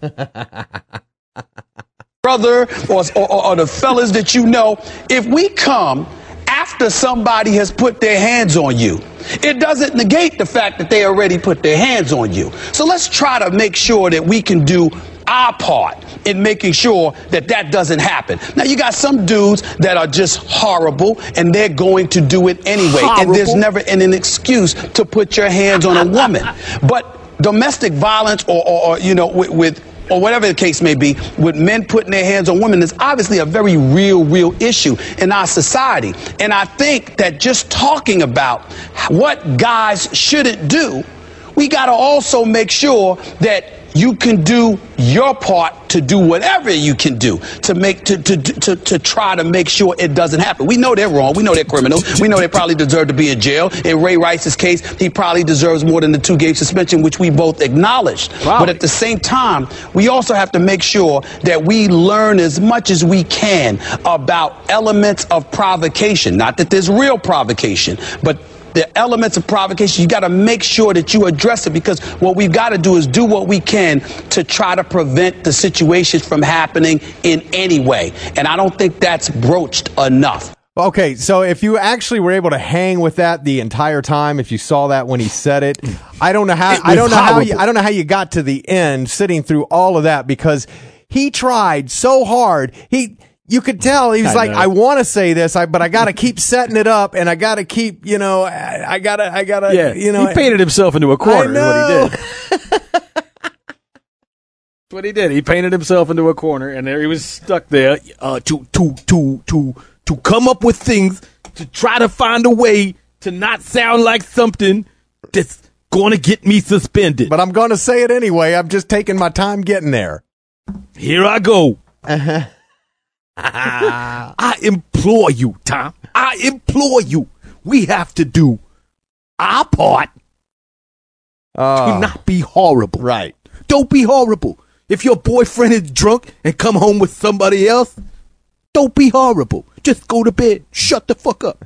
Brother or the fellas that if we come after somebody has put their hands on you. It doesn't negate the fact that they already put their hands on you. So let's try to make sure that we can do our part in making sure that that doesn't happen. Now, you got some dudes that are just horrible, and they're going to do it anyway. Horrible. And there's never an excuse to put your hands on a woman. But domestic violence or you know, with or whatever the case may be, with men putting their hands on women is obviously a very real issue in our society. And I think that just talking about what guys shouldn't do, we got to also make sure that you can do your part to do whatever you can do to try to make sure it doesn't happen. We know they're wrong. We know they're criminals. We know they probably deserve to be in jail. In Ray Rice's case, he probably deserves more than the 2-game suspension, which we both acknowledged. Wow. But at the same time, we also have to make sure that we learn as much as we can about elements of provocation. Not that there's real provocation, but the elements of provocation, you got to make sure that you address it, because what we've got to do is do what we can to try to prevent the situations from happening in any way. And I don't think that's broached enough. Okay, so if you actually were able to hang with that the entire time, if you saw that when he said it, I don't know how you got to the end sitting through all of that, because he tried so hard. You could tell he was I want to say this, but I got to keep setting it up, and I got to keep, I gotta, he painted himself into a corner. Is what he did. That's what he did. He painted himself into a corner, and there he was stuck there to come up with things to try to find a way to not sound like something that's going to get me suspended. But I'm going to say it anyway. I'm just taking my time getting there. Here I go. I implore you, Tom. I implore you. We have to do our part to not be horrible. Right. Don't be horrible. If your boyfriend is drunk and come home with somebody else, don't be horrible. Just go to bed. Shut the fuck up.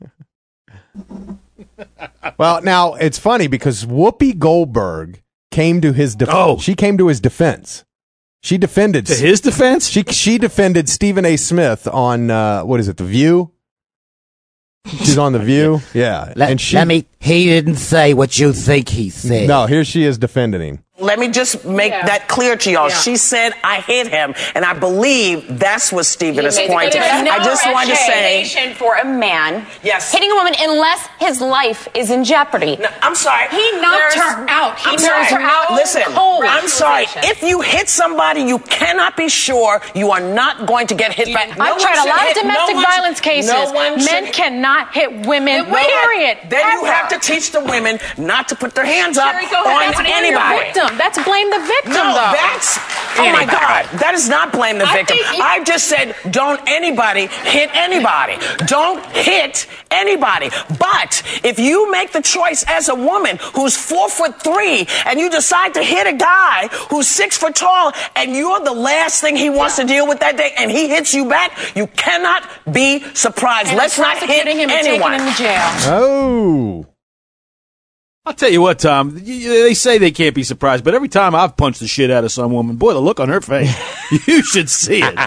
Well, now, it's funny because Whoopi Goldberg came to his defense. Oh. She came to his defense. She defended... To his defense? She defended Stephen A. Smith on, what is it, The View? She's on The View? Yeah. He didn't say what you think he said. No, here she is defending him. Let me just make that clear to y'all. She said I hit him, and I believe that's what Stephen is pointing. I just wanted to say, for a man, yes, hitting a woman unless his life is in jeopardy. No, I'm sorry. He knocked her out. He knocked her out. Listen, I'm sorry. If you hit somebody, you cannot be sure you are not going to get hit back. I've tried a lot of domestic violence cases. Men cannot hit women. Period. Then you have to teach the women not to put their hands up on anybody. That's blame the victim, no, though. That's, oh my God, that is not blame the victim. I just said don't anybody hit anybody. Don't hit anybody. But if you make the choice as a woman who's 4'3" and you decide to hit a guy who's 6 foot tall and you're the last thing he wants to deal with that day and he hits you back, you cannot be surprised. And let's not hit him anyone. And taking him to jail. Oh. I'll tell you what, Tom, they say they can't be surprised, but every time I've punched the shit out of some woman, boy, the look on her face, you should see it.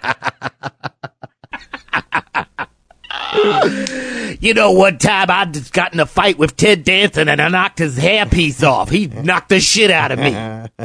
You know, one time I just got in a fight with Ted Danson and I knocked his hairpiece off. He knocked the shit out of me.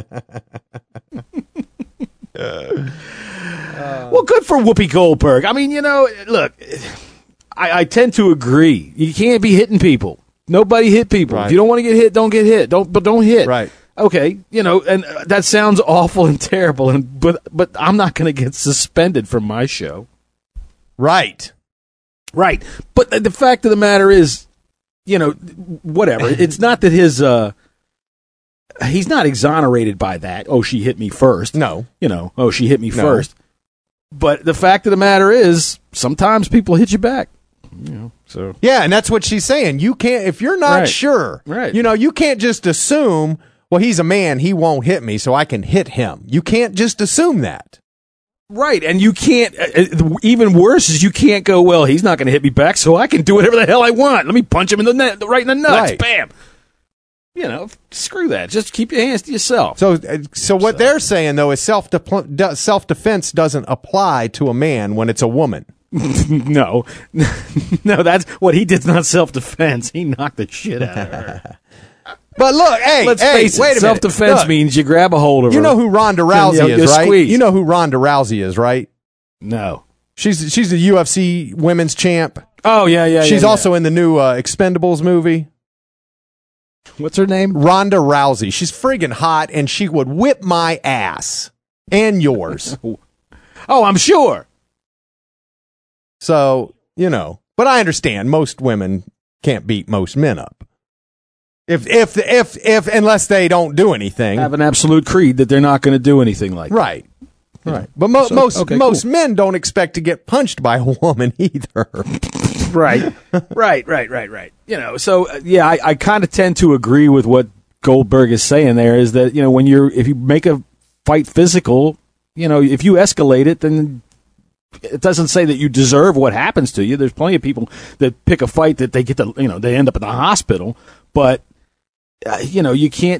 Well, good for Whoopi Goldberg. I mean, look, I tend to agree. You can't be hitting people. Nobody hit people. Right. If you don't want to get hit, don't get hit. Don't hit. Right. Okay, and that sounds awful and terrible, but I'm not going to get suspended from my show. Right. Right. But the fact of the matter is, whatever. It's not that he's not exonerated by that. Oh, she hit me first. No. Oh, she hit me first. But the fact of the matter is, sometimes people hit you back. So yeah, and that's what she's saying. You can't, if you're not sure, right? You can't just assume, well, he's a man, he won't hit me, so I can hit him. You can't just assume that, right? And you can't. Even worse is you can't go, well, he's not going to hit me back, so I can do whatever the hell I want. Let me punch him in the right in the nuts, bam. Screw that. Just keep your hands to yourself. So what they're saying though is self-defense doesn't apply to a man when it's a woman. No. No, that's what he did's not self-defense. He knocked the shit out of her. But look, Let's face it, wait a minute. self-defense Look, means you grab a hold of her. you know who Ronda Rousey you is, right? squeeze. You know who Ronda Rousey is, right? No. She's the UFC women's champ. Oh, yeah. She's also in the new Expendables movie. What's her name? Ronda Rousey. She's friggin' hot, and she would whip my ass. And yours. Oh, I'm sure. So, but I understand most women can't beat most men up. If unless they don't do anything. Have an absolute creed that they're not going to do anything like that. Right. Right. But most men don't expect to get punched by a woman either. Right. So I kind of tend to agree with what Goldberg is saying there is that, if you make a fight physical, if you escalate it, then it doesn't say that you deserve what happens to you. There's plenty of people that pick a fight that they get to, they end up in the hospital, but you can't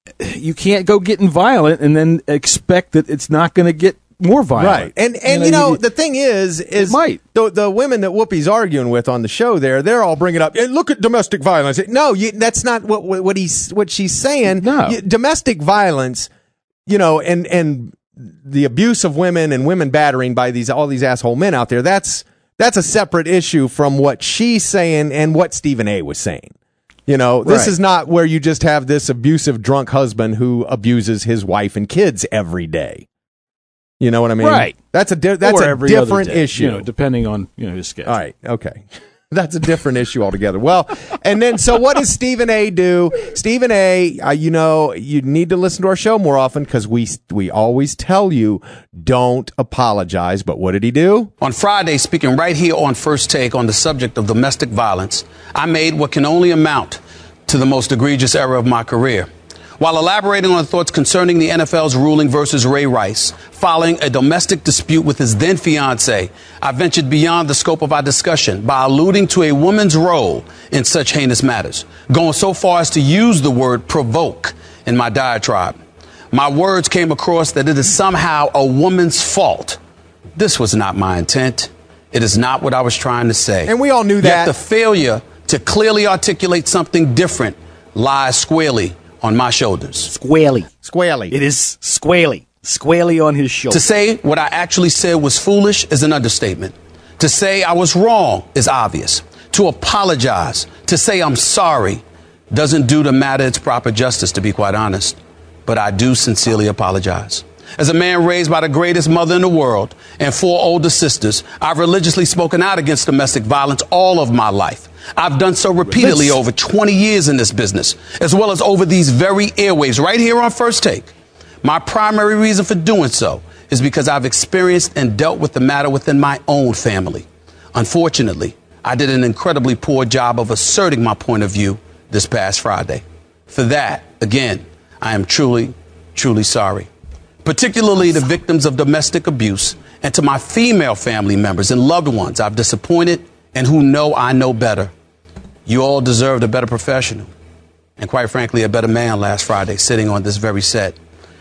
go getting violent and then expect that it's not going to get more violent. Right. And the thing is might. The women that Whoopi's arguing with on the show there, they're all bringing up, look at domestic violence. No, that's not what she's saying. No. Domestic violence, and the abuse of women and women battering by all these asshole men out there, that's a separate issue from what she's saying and what Stephen A. was saying. This is not where you just have this abusive drunk husband who abuses his wife and kids every day. You know what I mean? Right. That's a different issue. Depending on his schedule. All right. Okay. That's a different issue altogether. Well, and then so what does Stephen A. do? Stephen A. You need to listen to our show more often because we always tell you don't apologize. But what did he do? On Friday, speaking right here on First Take on the subject of domestic violence, I made what can only amount to the most egregious error of my career. While elaborating on thoughts concerning the NFL's ruling versus Ray Rice, following a domestic dispute with his then fiancée, I ventured beyond the scope of our discussion by alluding to a woman's role in such heinous matters, going so far as to use the word provoke in my diatribe. My words came across that it is somehow a woman's fault. This was not my intent. It is not what I was trying to say. And we all knew that. Yet the failure to clearly articulate something different lies squarely on my shoulders. Squarely. It is squarely. Squarely on his shoulders. To say what I actually said was foolish is an understatement. To say I was wrong is obvious. To apologize, to say I'm sorry, doesn't do the matter its proper justice, to be quite honest. But I do sincerely apologize. As a man raised by the greatest mother in the world and 4 older sisters, I've religiously spoken out against domestic violence all of my life. I've done so repeatedly over 20 years in this business, as well as over these very airwaves right here on First Take. My primary reason for doing so is because I've experienced and dealt with the matter within my own family. Unfortunately, I did an incredibly poor job of asserting my point of view this past Friday. For that, again, I am truly, truly sorry. Particularly the victims of domestic abuse and to my female family members and loved ones I've disappointed and who know I know better. You all deserved a better professional and, quite frankly, a better man last Friday sitting on this very set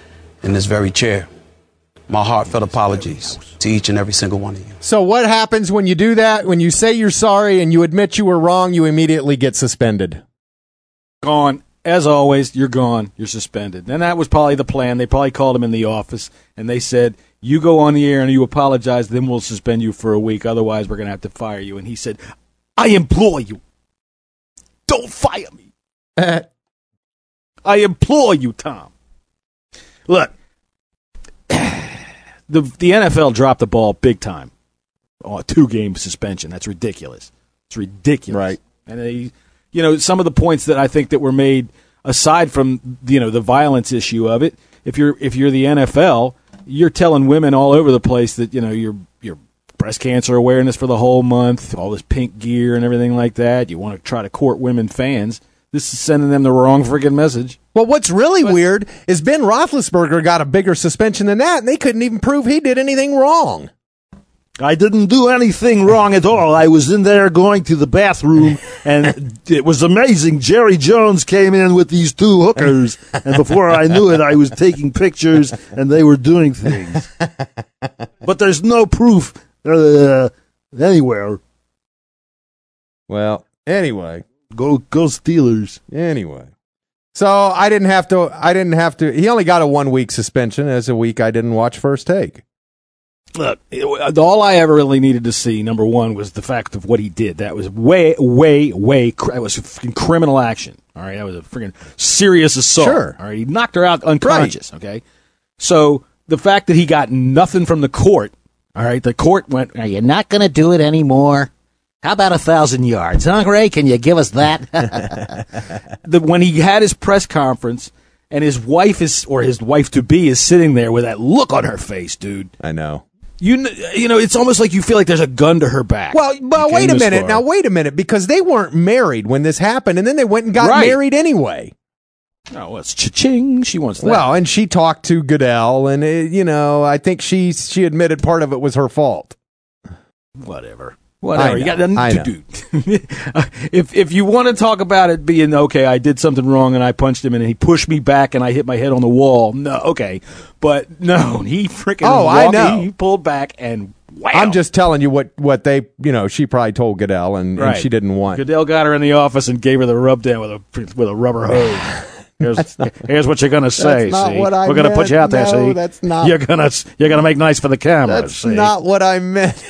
in this very chair. My heartfelt apologies to each and every single one of you. So what happens when you do that? When you say you're sorry and you admit you were wrong, you immediately get suspended. Gone. As always, you're gone. You're suspended. And that was probably the plan. They probably called him in the office, and they said, you go on the air and you apologize, then we'll suspend you for a week. Otherwise, we're going to have to fire you. And he said, I implore you, don't fire me. I implore you, Tom. Look, the NFL dropped the ball big time. Oh, a 2-game suspension. That's ridiculous. It's ridiculous. Right. And they... some of the points that I think that were made, aside from the violence issue of it, if you're the NFL, you're telling women all over the place that your breast cancer awareness for the whole month, all this pink gear and everything like that. You want to try to court women fans. This is sending them the wrong friggin' message. Well, what's really weird is Ben Roethlisberger got a bigger suspension than that, and they couldn't even prove he did anything wrong. I didn't do anything wrong at all. I was in there going to the bathroom, and it was amazing. Jerry Jones came in with these 2 hookers, and before I knew it, I was taking pictures, and they were doing things. But there's no proof. Anywhere. Well, anyway. Go Steelers. Anyway. So I didn't have to. He only got a 1-week suspension as a week I didn't watch First Take. Look, all I ever really needed to see, number one, was the fact of what he did. That was way, that was freaking criminal action. All right, that was a freaking serious assault. Sure. All right, he knocked her out unconscious. Right. Okay, so the fact that he got nothing from the court. All right, the court went, "Are you not going to do it anymore? How about 1,000 yards, huh, Ray? Can you give us that?" When he had his press conference, and his wife his wife to be is sitting there with that look on her face, dude. I know. You know, it's almost like you feel like there's a gun to her back. Well, wait a minute. Now, wait a minute, because they weren't married when this happened, and then they went and got married anyway. Oh, well, it's cha-ching. She wants that. Well, and she talked to Goodell, and, I think she admitted part of it was her fault. Whatever. You got nothing to do. If you want to talk about it being, okay, I did something wrong and I punched him and he pushed me back and I hit my head on the wall. No, okay. But no, he freaking I know. He pulled back and wow. I'm just telling you what they, she probably told Goodell and she didn't want. Goodell got her in the office and gave her the rub down with a rubber hose. Here's what you're gonna say. That's not see, what I we're gonna meant. put you out there. No, See, that's not. You're gonna make nice for the camera. That's see? not what I meant.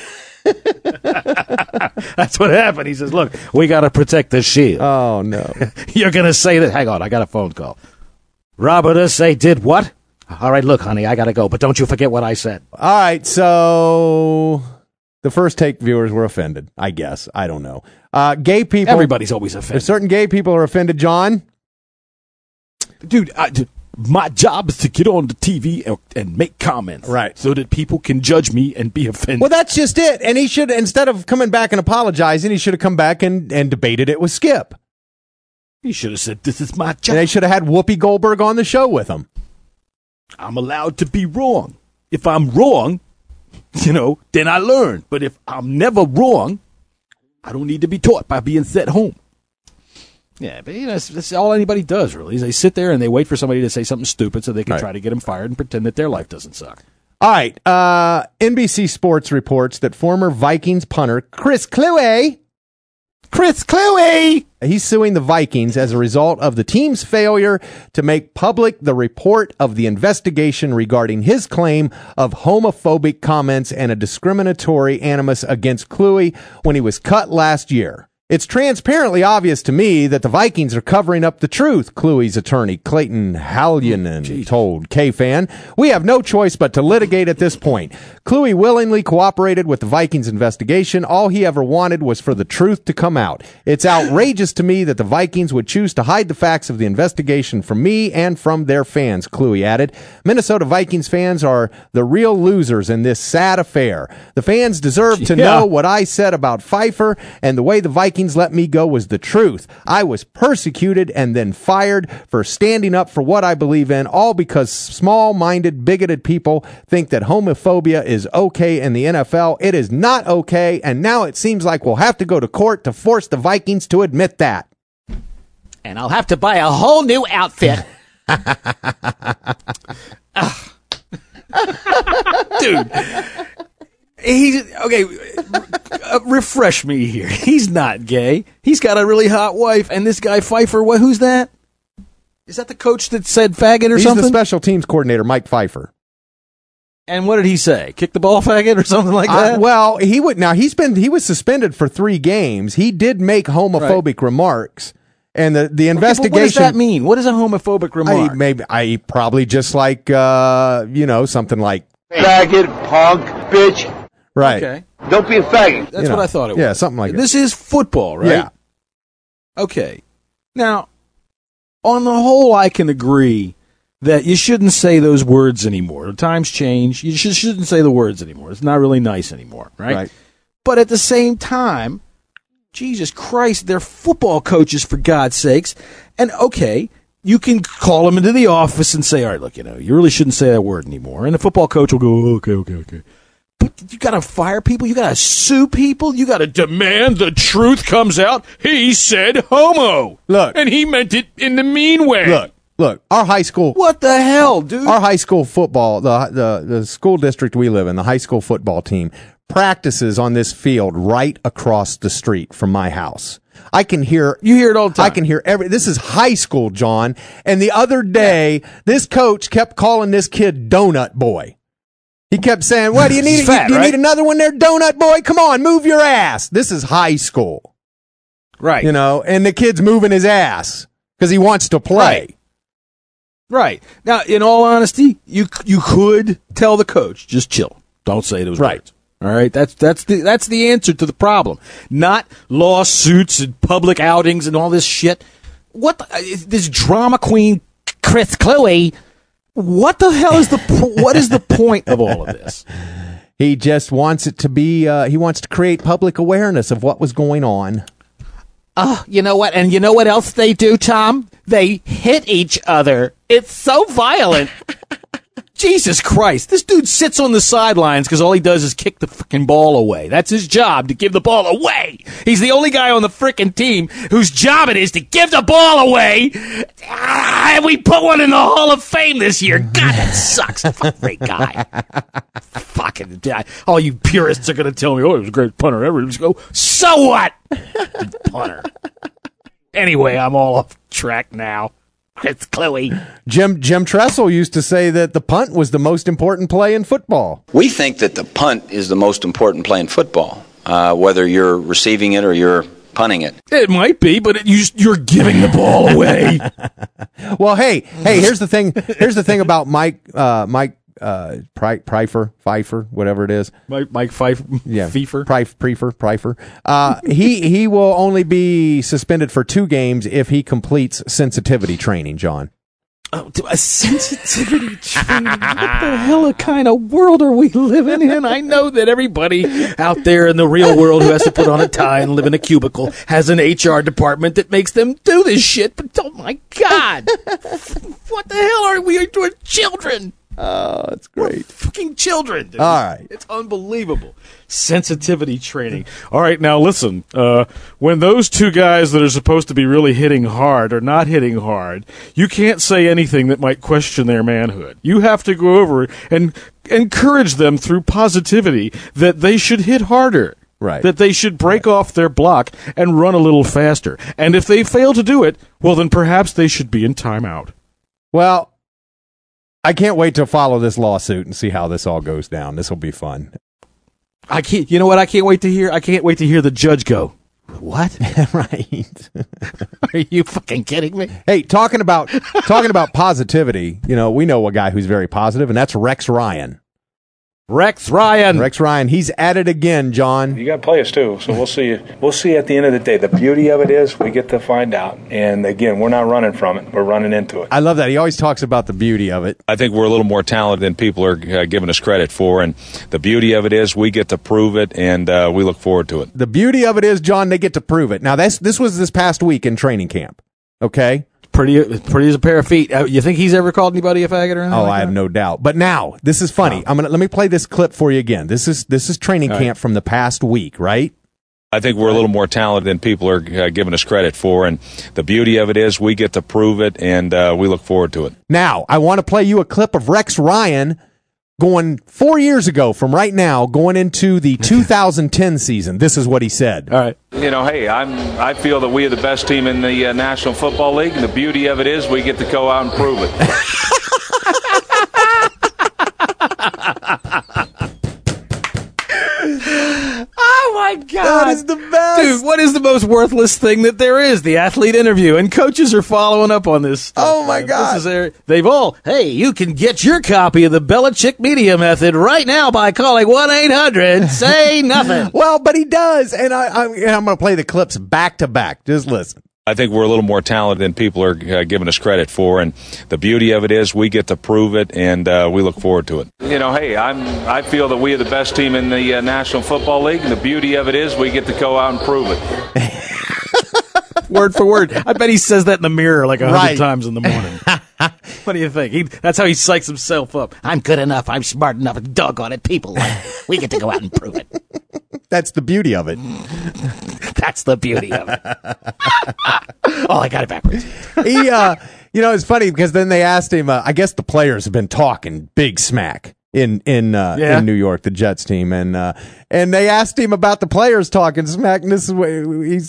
That's what happened. He says, "Look, we got to protect the shield." Oh no! You're gonna say that? Hang on, I got a phone call. Robert, say did what? All right, look, honey, I gotta go, but don't you forget what I said. All right, so the First Take viewers were offended. I guess I don't know. Gay people. Everybody's always offended. Certain gay people are offended. John, dude. My job is to get on the TV and make comments, right, so that people can judge me and be offended. Well, that's just it. And he should, instead of coming back and apologizing, he should have come back and debated it with Skip. He should have said, "This is my job." And they should have had Whoopi Goldberg on the show with him. I'm allowed to be wrong. If I'm wrong, then I learn. But if I'm never wrong, I don't need to be taught by being sent home. Yeah, but that's all anybody does, really. Is they sit there and they wait for somebody to say something stupid so they can try to get them fired and pretend that their life doesn't suck. All right. NBC Sports reports that former Vikings punter Chris Kluwe, he's suing the Vikings as a result of the team's failure to make public the report of the investigation regarding his claim of homophobic comments and a discriminatory animus against Kluwe when he was cut last year. It's transparently obvious to me that the Vikings are covering up the truth, Kluwe's attorney Clayton Hallinan told K-Fan. We have no choice but to litigate at this point. Kluwe willingly cooperated with the Vikings investigation. All he ever wanted was for the truth to come out. It's outrageous to me that the Vikings would choose to hide the facts of the investigation from me and from their fans, Kluwe added. Minnesota Vikings fans are the real losers in this sad affair. The fans deserve to know what I said about Pfeiffer, and the way the Vikings let me go was the truth. I was persecuted and then fired for standing up for what I believe in, all because small-minded, bigoted people think that homophobia is okay in the NFL. It is not okay, and now it seems like we'll have to go to court to force the Vikings to admit that. And I'll have to buy a whole new outfit. Dude. He's okay. Refresh me here. He's not gay. He's got a really hot wife, and this guy Pfeiffer. Who's that? Is that the coach that said faggot or something? He's the special teams coordinator, Mike Pfeiffer. And what did he say? Kick the ball, faggot, or something like that? Well, he would. Now he was suspended for 3 games. He did make homophobic remarks. And the investigation. What does that mean? What is a homophobic remark? I probably just like something like faggot, punk, bitch. Right. Okay. Don't be a faggot. That's what I thought it was. Yeah, something like that. This is football, right? Yeah. Okay. Now, on the whole, I can agree that you shouldn't say those words anymore. The times change. You shouldn't say the words anymore. It's not really nice anymore, right? But at the same time, Jesus Christ, they're football coaches, for God's sakes. And, okay, you can call them into the office and say, all right, look, you really shouldn't say that word anymore. And the football coach will go, okay. But you got to fire people. You got to sue people. You got to demand the truth comes out. He said homo. Look. And he meant it in the mean way. Look, our high school. What the hell, dude? Our high school football, the school district we live in, the high school football team, practices on this field right across the street from my house. I can hear. You hear it all the time. I can hear this is high school, John. And the other day, this coach kept calling this kid Donut Boy. He kept saying, "What do you need? Fat, do you right? need another one there, Donut Boy? Come on, move your ass." This is high school, right? You know, and the kid's moving his ass because he wants to play. Right. Now, in all honesty, you could tell the coach, just chill. Don't say it was right. All right, that's the answer to the problem. Not lawsuits and public outings and all this shit. This drama queen Chris Chloe? What the hell is what is the point of all of this? He just wants it to be. He wants to create public awareness of what was going on. You know what? And you know what else they do, Tom? They hit each other. It's so violent. Jesus Christ. This dude sits on the sidelines because all he does is kick the freaking ball away. That's his job, to give the ball away. He's the only guy on the freaking team whose job it is to give the ball away. And we put one in the Hall of Fame this year. God, that sucks. Fuck, great guy. Fucking all you purists are going to tell me, oh, he was a great punter ever. Just go, so what? Punter. Anyway, I'm all off track now. It's Chloe. Jim Tressel used to say that the punt was the most important play in football. We think that the punt is the most important play in football, whether you're receiving it or you're punting it. It might be, but you're giving the ball away. Well, hey, here's the thing. Here's the thing about Mike Pfeiffer, whatever it is. Mike Pfeiffer? Yeah. Pfeiffer. He will only be suspended for 2 games if he completes sensitivity training, John. Oh, a sensitivity training? What the hell kind of world are we living in? I know that everybody out there in the real world who has to put on a tie and live in a cubicle has an HR department that makes them do this shit, but oh my God. What the hell are we doing? Children. Oh, it's great. We're fucking children, dude. All right. It's unbelievable. Sensitivity training. All right, now listen. When those 2 guys that are supposed to be really hitting hard are not hitting hard, you can't say anything that might question their manhood. You have to go over and encourage them through positivity that they should hit harder. Right. That they should break off their block and run a little faster. And if they fail to do it, well, then perhaps they should be in timeout. Well, I can't wait to follow this lawsuit and see how this all goes down. This will be fun. You know what I can't wait to hear? I can't wait to hear the judge go, what? Right. Are you fucking kidding me? Hey, talking about positivity, you know, we know a guy who's very positive, and that's Rex Ryan. Rex Ryan, he's at it again, John. You got to play us too, so we'll see. We'll see at the end of the day. The beauty of it is we get to find out, and again, we're not running from it; we're running into it. I love that. He always talks about the beauty of it. I think we're a little more talented than people are giving us credit for, and the beauty of it is we get to prove it, and we look forward to it. The beauty of it is, John, they get to prove it. Now, this was this past week in training camp. Okay. Pretty as a pair of feet. You think he's ever called anybody a faggot or anything? Oh, like I that? have no doubt. But now, this is funny. Let me play this clip for you again. This is training camp from the past week, right? I think we're a little more talented than people are giving us credit for, and the beauty of it is we get to prove it, and we look forward to it. Now, I want to play you a clip of Rex Ryan going 4 years ago from right now, going into the 2010 season. This is what he said. All right. You know, hey, I feel that we are the best team in the National Football League, and the beauty of it is we get to go out and prove it. Oh my God. That is the best. Dude, what is the most worthless thing that there is? The athlete interview. And coaches are following up on this stuff. Oh my God. Hey, you can get your copy of the Belichick Media Method right now by calling 1-800-SAY-NOTHING. Well, but he does. And I'm going to play the clips back to back. Just listen. I think we're a little more talented than people are giving us credit for, and the beauty of it is we get to prove it, and we look forward to it. You know, hey, I feel that we are the best team in the National Football League, and the beauty of it is we get to go out and prove it. Word for word. I bet he says that in the mirror like 100 times in the morning. What do you think? That's how he psychs himself up. I'm good enough. I'm smart enough. And doggone it, people like it. We get to go out and prove it. That's the beauty of it. That's the beauty of it. Oh, I got it backwards. He, it's funny because then they asked him, I guess the players have been talking big smack. in New York, the Jets team, and they asked him about the players talking smack. And this is what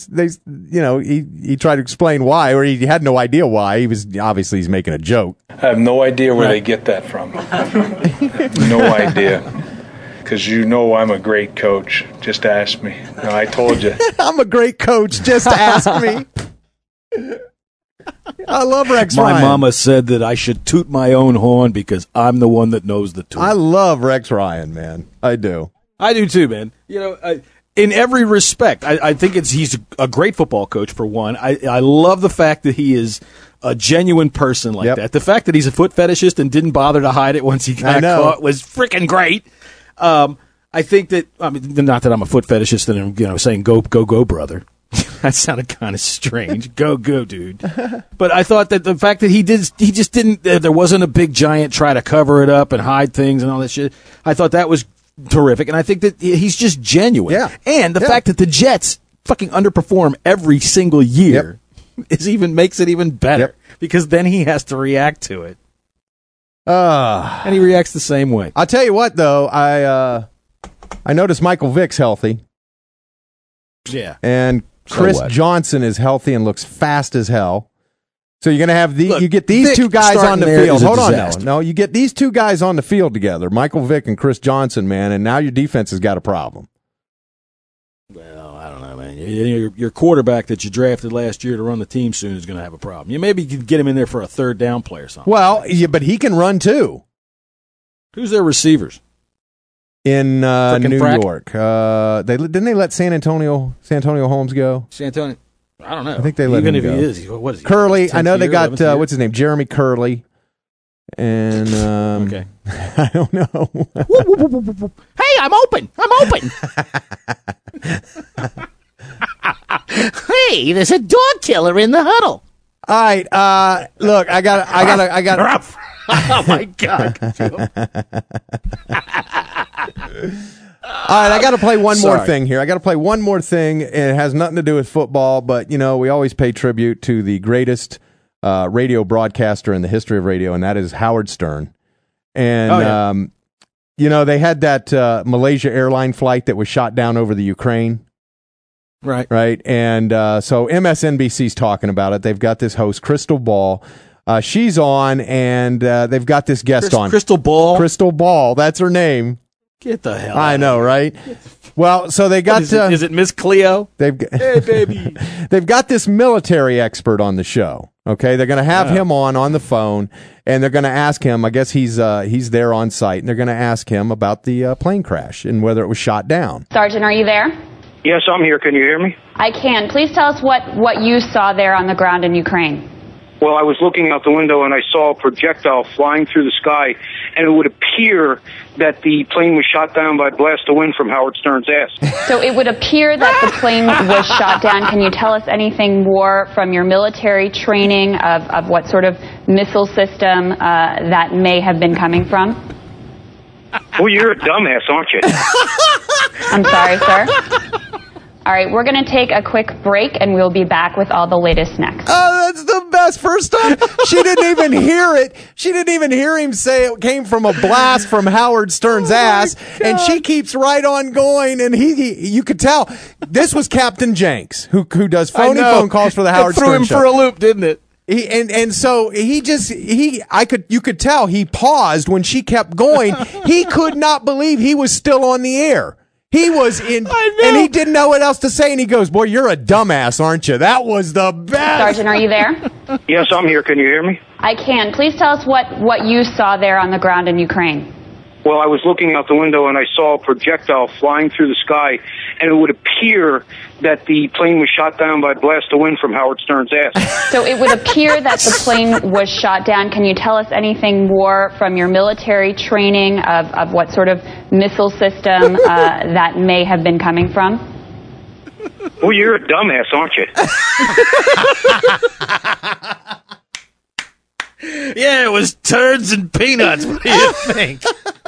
he tried to explain why, or he had no idea why. He's making a joke. I have no idea where they get that from. No idea. Because I'm a great coach. Just ask me. No, I told you. I'm a great coach. Just ask me. I love Rex Ryan. My mama said that I should toot my own horn because I'm the one that knows the toot. I love Rex Ryan, man. I do. I do too, man. In every respect, I think he's a great football coach, for one. I love the fact that he is a genuine person like that. The fact that he's a foot fetishist and didn't bother to hide it once he got caught was freaking great. I think that, not that I'm a foot fetishist and saying go brother. That sounded kind of strange. Go, dude. But I thought that the fact that he just didn't, there wasn't a big giant try to cover it up and hide things and all that shit. I thought that was terrific. And I think that he's just genuine. Yeah. And the fact that the Jets fucking underperform every single year makes it even better because then he has to react to it. And he reacts the same way. I'll tell you what, though, I noticed Michael Vick's healthy. Yeah. And Chris Johnson is healthy and looks fast as hell. So you're going to have you get these Vic two guys on the field. Hold on, no, you get these two guys on the field together, Michael Vick and Chris Johnson, man, and now your defense has got a problem. Well, I don't know, man. Your quarterback that you drafted last year to run the team soon is going to have a problem. You maybe can get him in there for a third down play or something. Well, yeah, but he can run too. Who's their receivers? In New York. Didn't they let San Antonio Holmes go? I don't know. I think they let him go. Even if he is, what is he? Curley. I know they got, what's his name? Jeremy Curley. And, okay. I don't know. Hey, I'm open. Hey, there's a dog killer in the huddle. All right. Look, I got. Oh my God. All right, I got to play one more thing here. It has nothing to do with football, but, we always pay tribute to the greatest radio broadcaster in the history of radio, and that is Howard Stern. And, they had that Malaysia airline flight that was shot down over the Ukraine. Right. And so MSNBC's talking about it. They've got this host, Crystal Ball. She's on, and they've got this guest on. Crystal Ball? Crystal Ball. That's her name. Get the hell I know, right? Well, so they got... Is it Miss Cleo? Hey, baby. They've got this military expert on the show, okay? They're going to have him on the phone, and they're going to ask him, I guess he's there on site, and they're going to ask him about the plane crash and whether it was shot down. Sergeant, are you there? Yes, I'm here. Can you hear me? I can. Please tell us what you saw there on the ground in Ukraine. Well, I was looking out the window and I saw a projectile flying through the sky, and it would appear that the plane was shot down by a blast of wind from Howard Stern's ass. So it would appear that the plane was shot down. Can you tell us anything more from your military training of what sort of missile system that may have been coming from? Well, you're a dumbass, aren't you? I'm sorry, sir. All right, we're going to take a quick break, and we'll be back with all the latest next. Oh, that's the best. First off, she didn't even hear it. She didn't even hear him say it came from a blast from Howard Stern's ass, and she keeps right on going, and you could tell this was Captain Jenks, who does phony phone calls for the Howard Stern show. Threw him for a loop, didn't it? So you could tell he paused when she kept going. He could not believe he was still on the air. He was in, and he didn't know what else to say, and he goes, "Boy, you're a dumbass, aren't you?" That was the best. Sergeant, are you there? Yes, I'm here. Can you hear me? I can. Please tell us what you saw there on the ground in Ukraine. Well, I was looking out the window and I saw a projectile flying through the sky, and it would appear that the plane was shot down by a blast of wind from Howard Stern's ass. So it would appear that the plane was shot down. Can you tell us anything more from your military training of what sort of missile system that may have been coming from? Well, you're a dumbass, aren't you? Yeah, it was turds and peanuts. What do you think?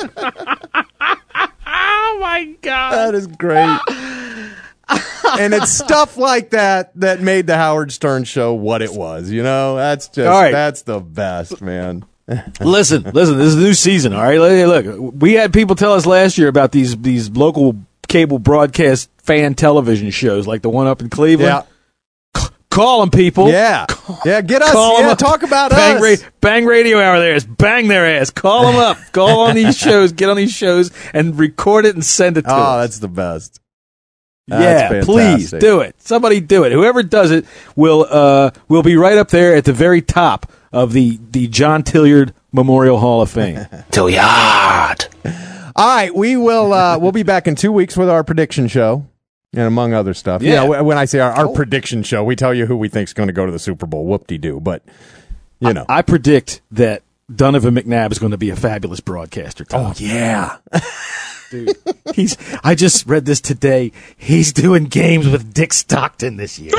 Oh, my God. That is great. And it's stuff like that made the Howard Stern show what it was. That's just, that's the best, man. Listen, this is a new season, all right? Look, we had people tell us last year about these local cable broadcast fan television shows like the one up in Cleveland. Yeah. Call them, people. Yeah. Yeah, get us. Yeah, talk about us. Bang Radio Hour there is. Bang their ass. Call them up. Call on these shows. Get on these shows and record it and send it to us. Oh, that's the best. Yeah, please do it. Somebody do it. Whoever does it will be right up there at the very top of the John Tilliard Memorial Hall of Fame. Tilliard. All right, we'll be back in 2 weeks with our prediction show. And among other stuff. Yeah. When I say our prediction show, we tell you who we think is going to go to the Super Bowl. Whoop-de-doo. But, I predict that Donovan McNabb is going to be a fabulous broadcaster, Tom. Oh, yeah. Dude, I just read this today. He's doing games with Dick Stockton this year.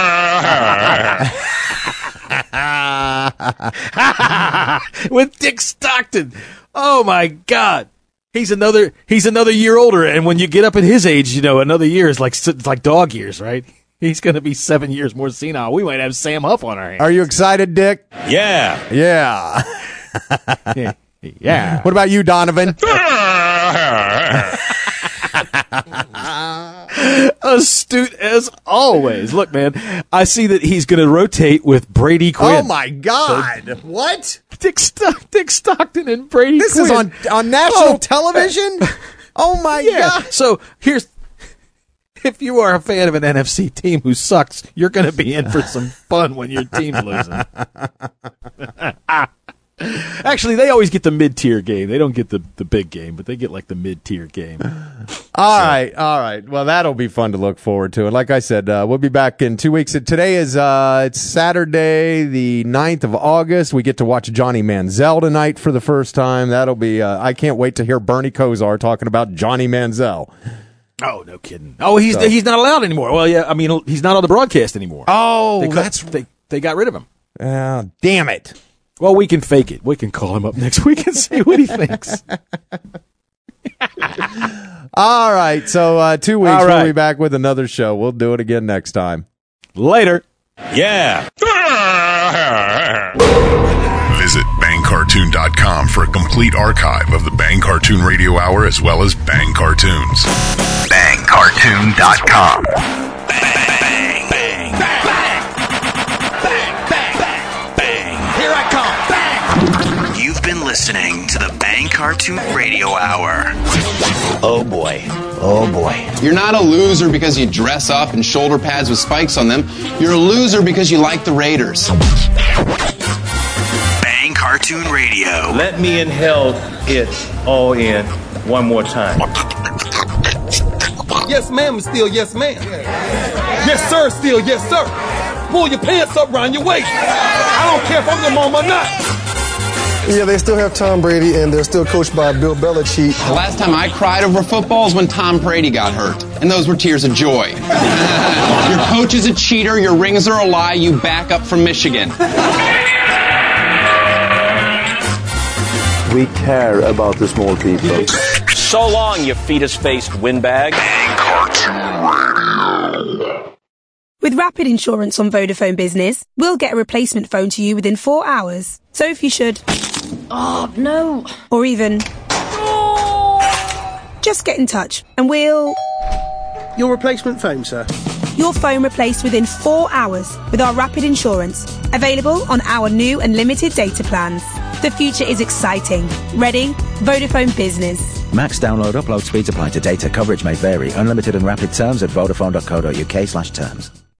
With Dick Stockton. Oh, my God. He's another year older, and when you get up at his age, another year is like dog years, right? He's going to be 7 years more senile. We might have Sam Huff on our hands. Are you excited, Dick? Yeah. Yeah. Yeah. What about you, Donovan? Astute as always. Look, man, I see that he's going to rotate with Brady Quinn. Oh, my God. What? Dick Stockton and Brady This Quinn. is on national television? Oh, my God. So if you are a fan of an NFC team who sucks, you're going to be in for some fun when your team's losing. Actually, they always get the mid-tier game. They don't get the big game, but they get like the mid-tier game. All right. Well, that'll be fun to look forward to. And like I said, we'll be back in 2 weeks. Today is it's Saturday, the 9th of August. We get to watch Johnny Manziel tonight for the first time. That'll be I can't wait to hear Bernie Kosar talking about Johnny Manziel. Oh, no kidding. Oh, he's not allowed anymore. Well, yeah, I mean, he's not on the broadcast anymore. Oh, they got rid of him. Damn it. Well, we can fake it. We can call him up next week and see what he thinks. All right. So 2 weeks, we'll be back with another show. We'll do it again next time. Later. Yeah. Visit BangCartoon.com for a complete archive of the Bang Cartoon Radio Hour as well as Bang Cartoons. BangCartoon.com. Here I come. Bang! You've been listening to the Bang Cartoon Radio Hour. Oh boy. You're not a loser because you dress up in shoulder pads with spikes on them. You're a loser because you like the Raiders. Bang Cartoon Radio. Let me inhale it all in one more time. Yes, ma'am, is still yes, ma'am. Yes, sir, still yes, sir. Pull your pants up around your waist. I don't care if I'm your mom or not. Yeah, they still have Tom Brady, and they're still coached by Bill Belichick. The last time I cried over football is when Tom Brady got hurt, and those were tears of joy. Your coach is a cheater, your rings are a lie, you back up from Michigan. We care about the small people. So long, you fetus-faced windbag. With Rapid Insurance on Vodafone Business, we'll get a replacement phone to you within 4 hours. So if you should... Oh, no. Or even... Just get in touch and we'll... Your replacement phone, sir. Your phone replaced within 4 hours with our Rapid Insurance. Available on our new and limited data plans. The future is exciting. Ready? Vodafone Business. Max download upload speeds apply to data. Coverage may vary. Unlimited and rapid terms at vodafone.co.uk/terms.